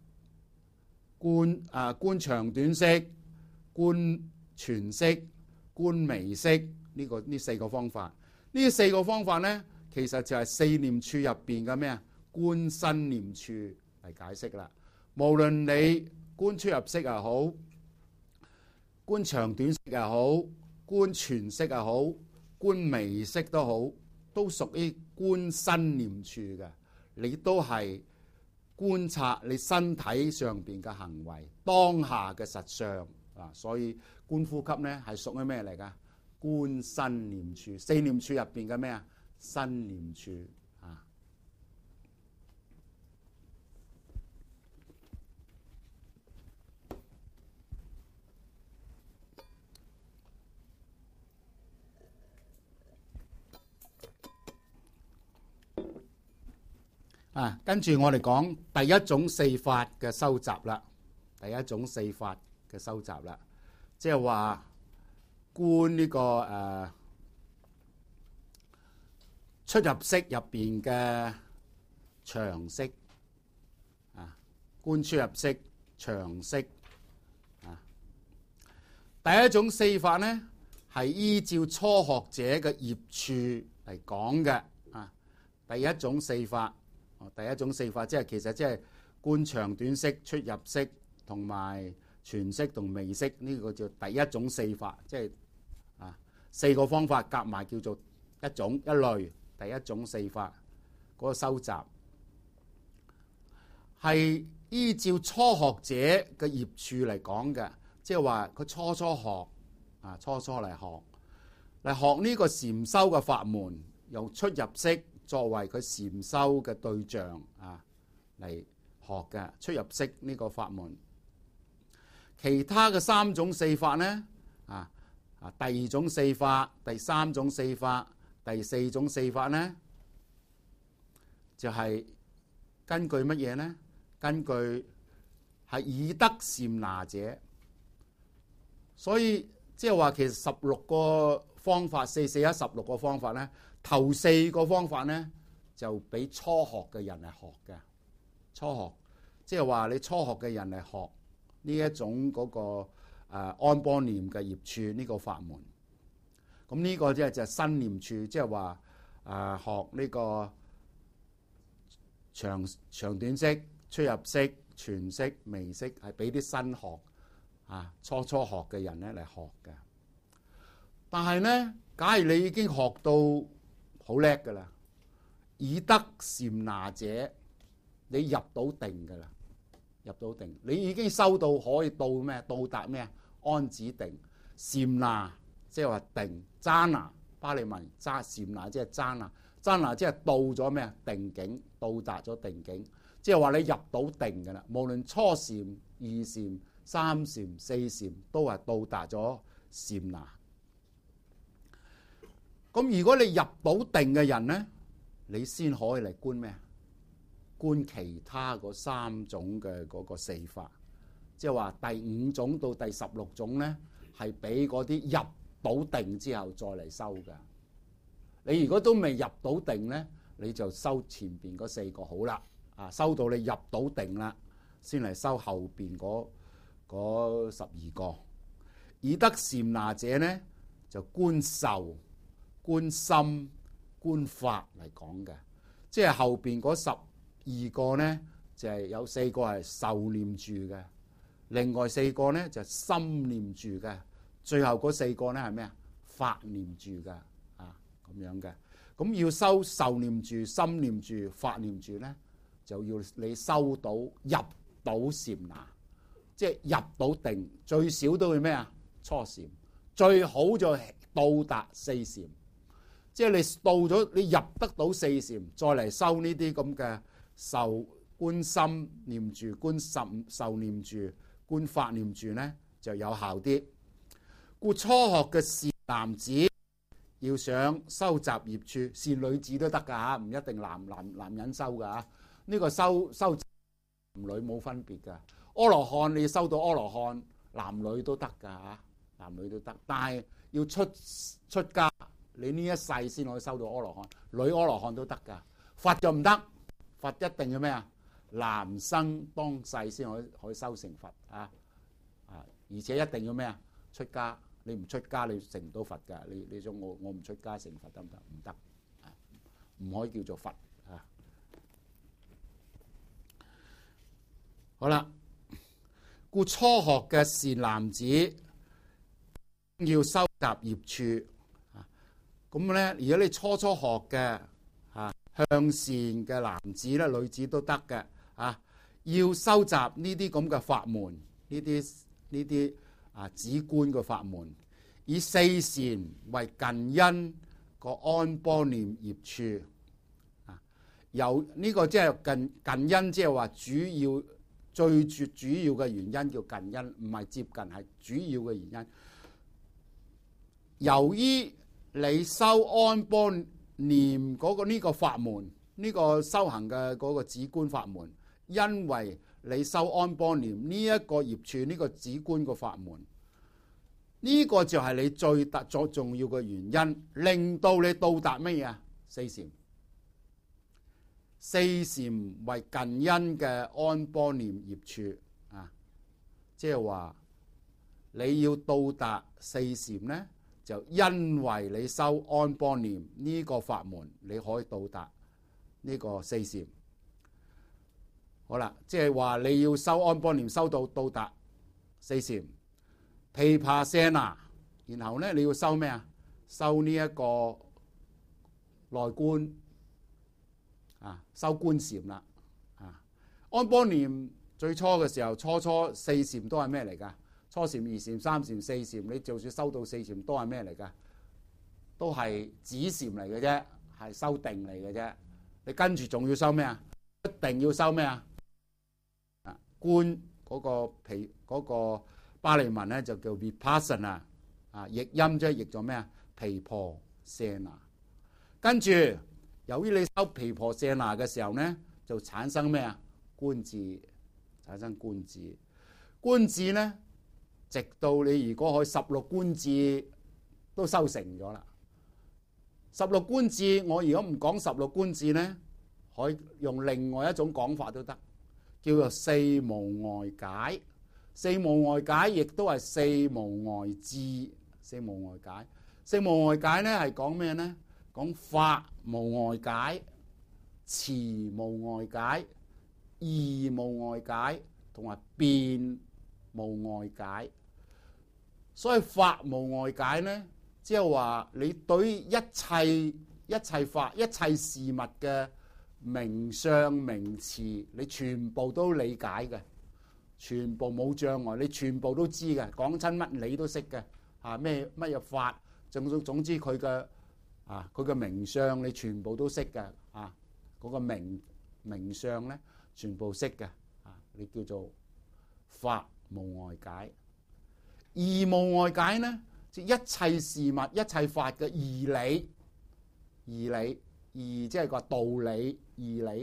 S1: 觀長短息、觀全息、觀微息，呢四個方法。呢四個方法呢，其實就係四念處入邊嘅咩啊？觀身念處嚟解釋啦。無論你觀出入息又好，觀長短息又好，觀全息又好，觀微息都好，都屬於觀身念處嘅。你都係觀察你身體上邊嘅行為，當下嘅實相啊。所以觀呼吸呢係屬於咩嚟㗎？觀身念處，四念處入邊嘅咩啊？身念處啊。跟住我哋講第一種四法嘅收集啦。第一種四法嘅收集啦，即係話觀呢個出入息入邊嘅長息啊，觀出入息長息啊。第一種四法呢，係依照初學者嘅業處嚟講嘅啊。第一種四法。第一種四法即係其實即係觀長短息、出入息同埋全息同微息，呢個叫第一種四法，即係四個方法夾埋叫做一類。第一種四法嗰個收集係依照初學者嘅業處嚟講嘅，即係話佢初學嚟學呢個禪修嘅法門，用出入息作為佢禪修嘅對象嚟學嘅出入息呢個法門。其他嘅三種四法呢，第二種四法、第三種四法、第四種四法呢，就係根據乜嘢呢？根據係以得禪那者。所以即係話其實16個方法，44116個方法呢，頭四個方法呢，就俾初學嘅人嚟學嘅。初學即係話你初學嘅人嚟學呢一種嗰個安邦念嘅業處呢個法門。咁呢個即係就身念處，即係話學呢個長短息、出入息、全息、微息，係俾啲新學初學嘅人咧嚟學嘅。但係呢，假如你已經學到好叻噶啦，以得禪那者，你入到定噶啦，入到定，你已經修到可以到咩？到達咩啊？安止定。禪那即係話定，扎那巴利文禪那即係扎那，扎那即係到咗咩啊？定境，到達咗定境，即係話你入到定噶啦。無論初禪、二禪、三禪、四禪，都係到達咗禪那。咁如果你入到定嘅人呢，你先可以嚟觀咩？ 觀其他嗰3種嘅嗰個四法，即係話第5種到第16種咧，係俾嗰啲入到定之後再嚟修嘅。你如果都未入到定咧，你就修前邊嗰4個好啦。修到你入到定啦，先嚟修後邊嗰12個。以得禪那者咧，就觀受、觀心、觀法嚟講嘅，即係後邊嗰12個咧，就係有4個係受念住嘅，另外4個咧就心念住嘅，最後嗰4個咧係咩啊？法念住嘅，咁樣嘅。咁要修受念住、心念住、法念住咧，就要你修到入到禪那，即係入到定，最少都要咩啊？初禪，最好就到達4禪。即係你到咗，你入得到4禪，再嚟修呢啲咁嘅受觀心念住、觀受念住、觀法念住咧，就有效啲。故初學嘅善男子要想收集業處，善女子都得㗎嚇，唔一定男人修㗎嚇。呢個修男女冇分別㗎。阿羅漢你修到阿羅漢，男女都得㗎嚇，男女都得。但係要出家，你呢一世先可以修到阿羅漢，女阿羅漢都得㗎。佛就唔得，佛一定要咩啊？男生當世先可以修成佛啊！而且一定要咩啊？出家。你唔出家，你成唔到佛㗎。你想我唔出家成佛得唔得？唔得，唔可以叫做佛啊！好啦，故初學嘅善男子要收集業處啊。咁咧，如果你初學嘅向善嘅男子咧、女子都得嘅啊，要收集呢啲咁嘅法門，呢啲止觀嘅法門，以4禪為近因個安般念業處由呢個即係近因，即係話最主要嘅原因叫近因，唔係接近，係主要嘅原因。由於你修安般念嗰個呢個法門，呢個修行嘅嗰個止觀法門，因為你修安般念呢一個業處，呢個止觀個法門，呢個就係你最重要嘅原因，令到你到達乜嘢啊？4禪。4禪為近因嘅安般念業處啊，即係話你要到達4禪咧，就因為你修安般念呢個法門，你可以到達呢個4禪。好啦，即係話你要修安般念，修到達4禪。毗婆舍那，然後咧你要修咩啊？修呢一個內觀修觀禪啦。安般念最初嘅時候，初4禪都係咩嚟㗎？初禪、2禪、3禪、4禪，你就算修到4禪都係咩嚟㗎？都係止禪嚟嘅啫，係修定嚟嘅啫。你跟住仲要修咩啊？一定要修咩啊？觀嗰個巴利文咧就叫 vipassana 譯音即係譯咗咩啊？毗婆舍那。跟住由於你修毗婆舍那嘅時候咧，就產生咩啊？觀智，產生觀智。觀智咧，直到你如果可以16觀智都修成咗啦。16觀智，我如果唔講16觀智咧，可以用另外一種講法都得，叫做4無礙解。4無礙解亦都係4無礙智。4無礙解，4無礙解咧係講咩咧？講法無礙解、持無礙解、義無礙解同埋辯無礙解。所以法無礙解咧，即係話你對於一切法、一切事物嘅名相名詞，你全部都理解嘅，全部冇障礙，你全部都知嘅，講親乜你都識嘅。咩乜嘢法，總之佢嘅名相你全部都識嘅。嗰個名相咧全部識嘅。你叫做法無礙解。義無礙解咧，即一切事物、一切法嘅義理，義即係個道理、義理。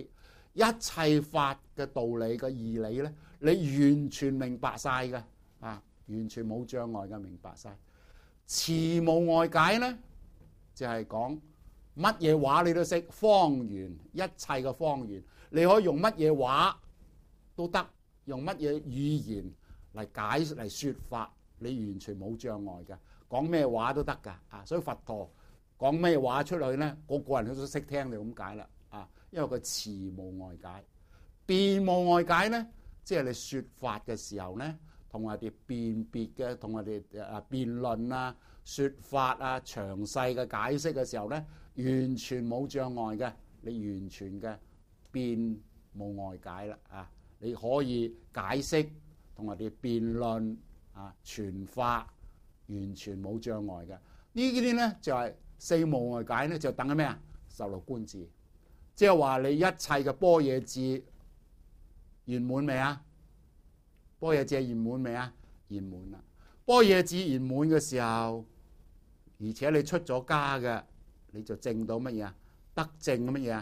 S1: 一切法嘅道理嘅義理咧，你完全明白晒嘅啊，完全冇障礙嘅明白晒。詞無外解咧，就係講乜嘢話你都識，方圓一切嘅方圓，你可以用乜嘢話都得，用乜嘢語言嚟解嚟説法，你完全冇障礙嘅，講咩話都得㗎啊！所以佛陀講咩話出去咧，個個人都識聽就咁解啦啊！因為佢詞無外解，辯無外解咧，即係你説法嘅時候咧，同人哋辨別嘅，同人哋辯論啊、説法啊、詳細嘅解釋嘅時候咧，完全冇障礙嘅，你完全嘅辯無外解啦啊！你可以解釋同人哋辯論啊、傳法，完全冇障礙嘅。呢啲咧就係四無外解咧，就等緊咩啊？十六觀智，即係話你一切嘅般若智圓滿未啊？般若智圓滿未啊？圓滿啦！般若智圓滿嘅時候，而且你出咗家嘅，你就證到乜嘢啊？得證乜嘢啊？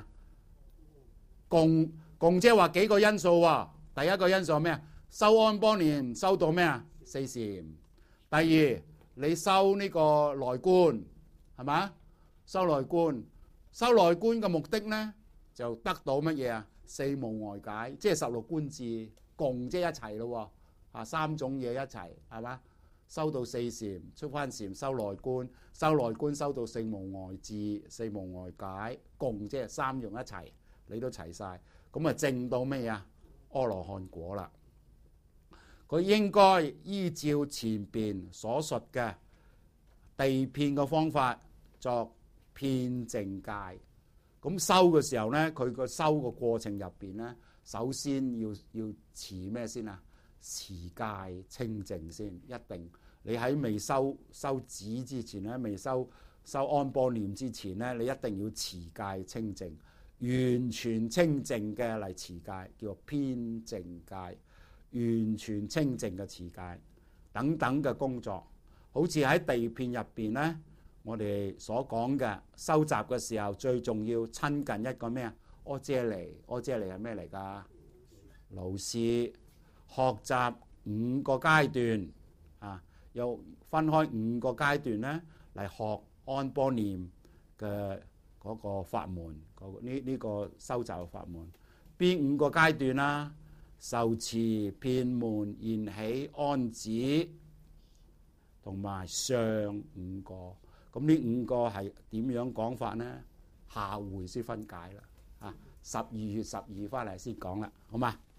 S1: 共即係話幾個因素喎。第一個因素係咩啊？修安般念修到咩啊？四禪。第二，你修呢個內觀係嘛？修內觀，修內觀嘅目的咧，就得到乜嘢啊？四無外解，即係十六觀智，共即係一齊咯喎。三種嘢一齊係嘛？修到四禪，出翻禪修內觀，修內觀修到四無外智、四無外解，共即係三樣一齊，你都齊晒，咁啊證到咩啊？阿羅漢果啦。佢應該依照前邊所述嘅地遍嘅方法作遍淨戒。咁修嘅時候咧，佢個修嘅過程入邊咧，首先要持咩先啊？持戒清淨先，一定。你喺未修止之前咧，未修安般念之前咧，你一定要持戒清淨，完全清淨嘅嚟持戒，叫做遍淨戒。完全清淨嘅持戒等等嘅工作，好似喺地遍入邊咧，我哋所講嘅收集嘅時候，最重要親近一個咩啊？阿闍梨，阿闍梨係咩嚟㗎？老師學習5個階段啊，又分開5個階段咧嚟學安般念嘅嗰個法門，呢個收集嘅法門，邊5個階段啊？受持、遍門、現起、安止，同埋上5個。咁呢5個係點樣講法呢？下回先分解啦。12月12翻嚟先講啦，好嘛？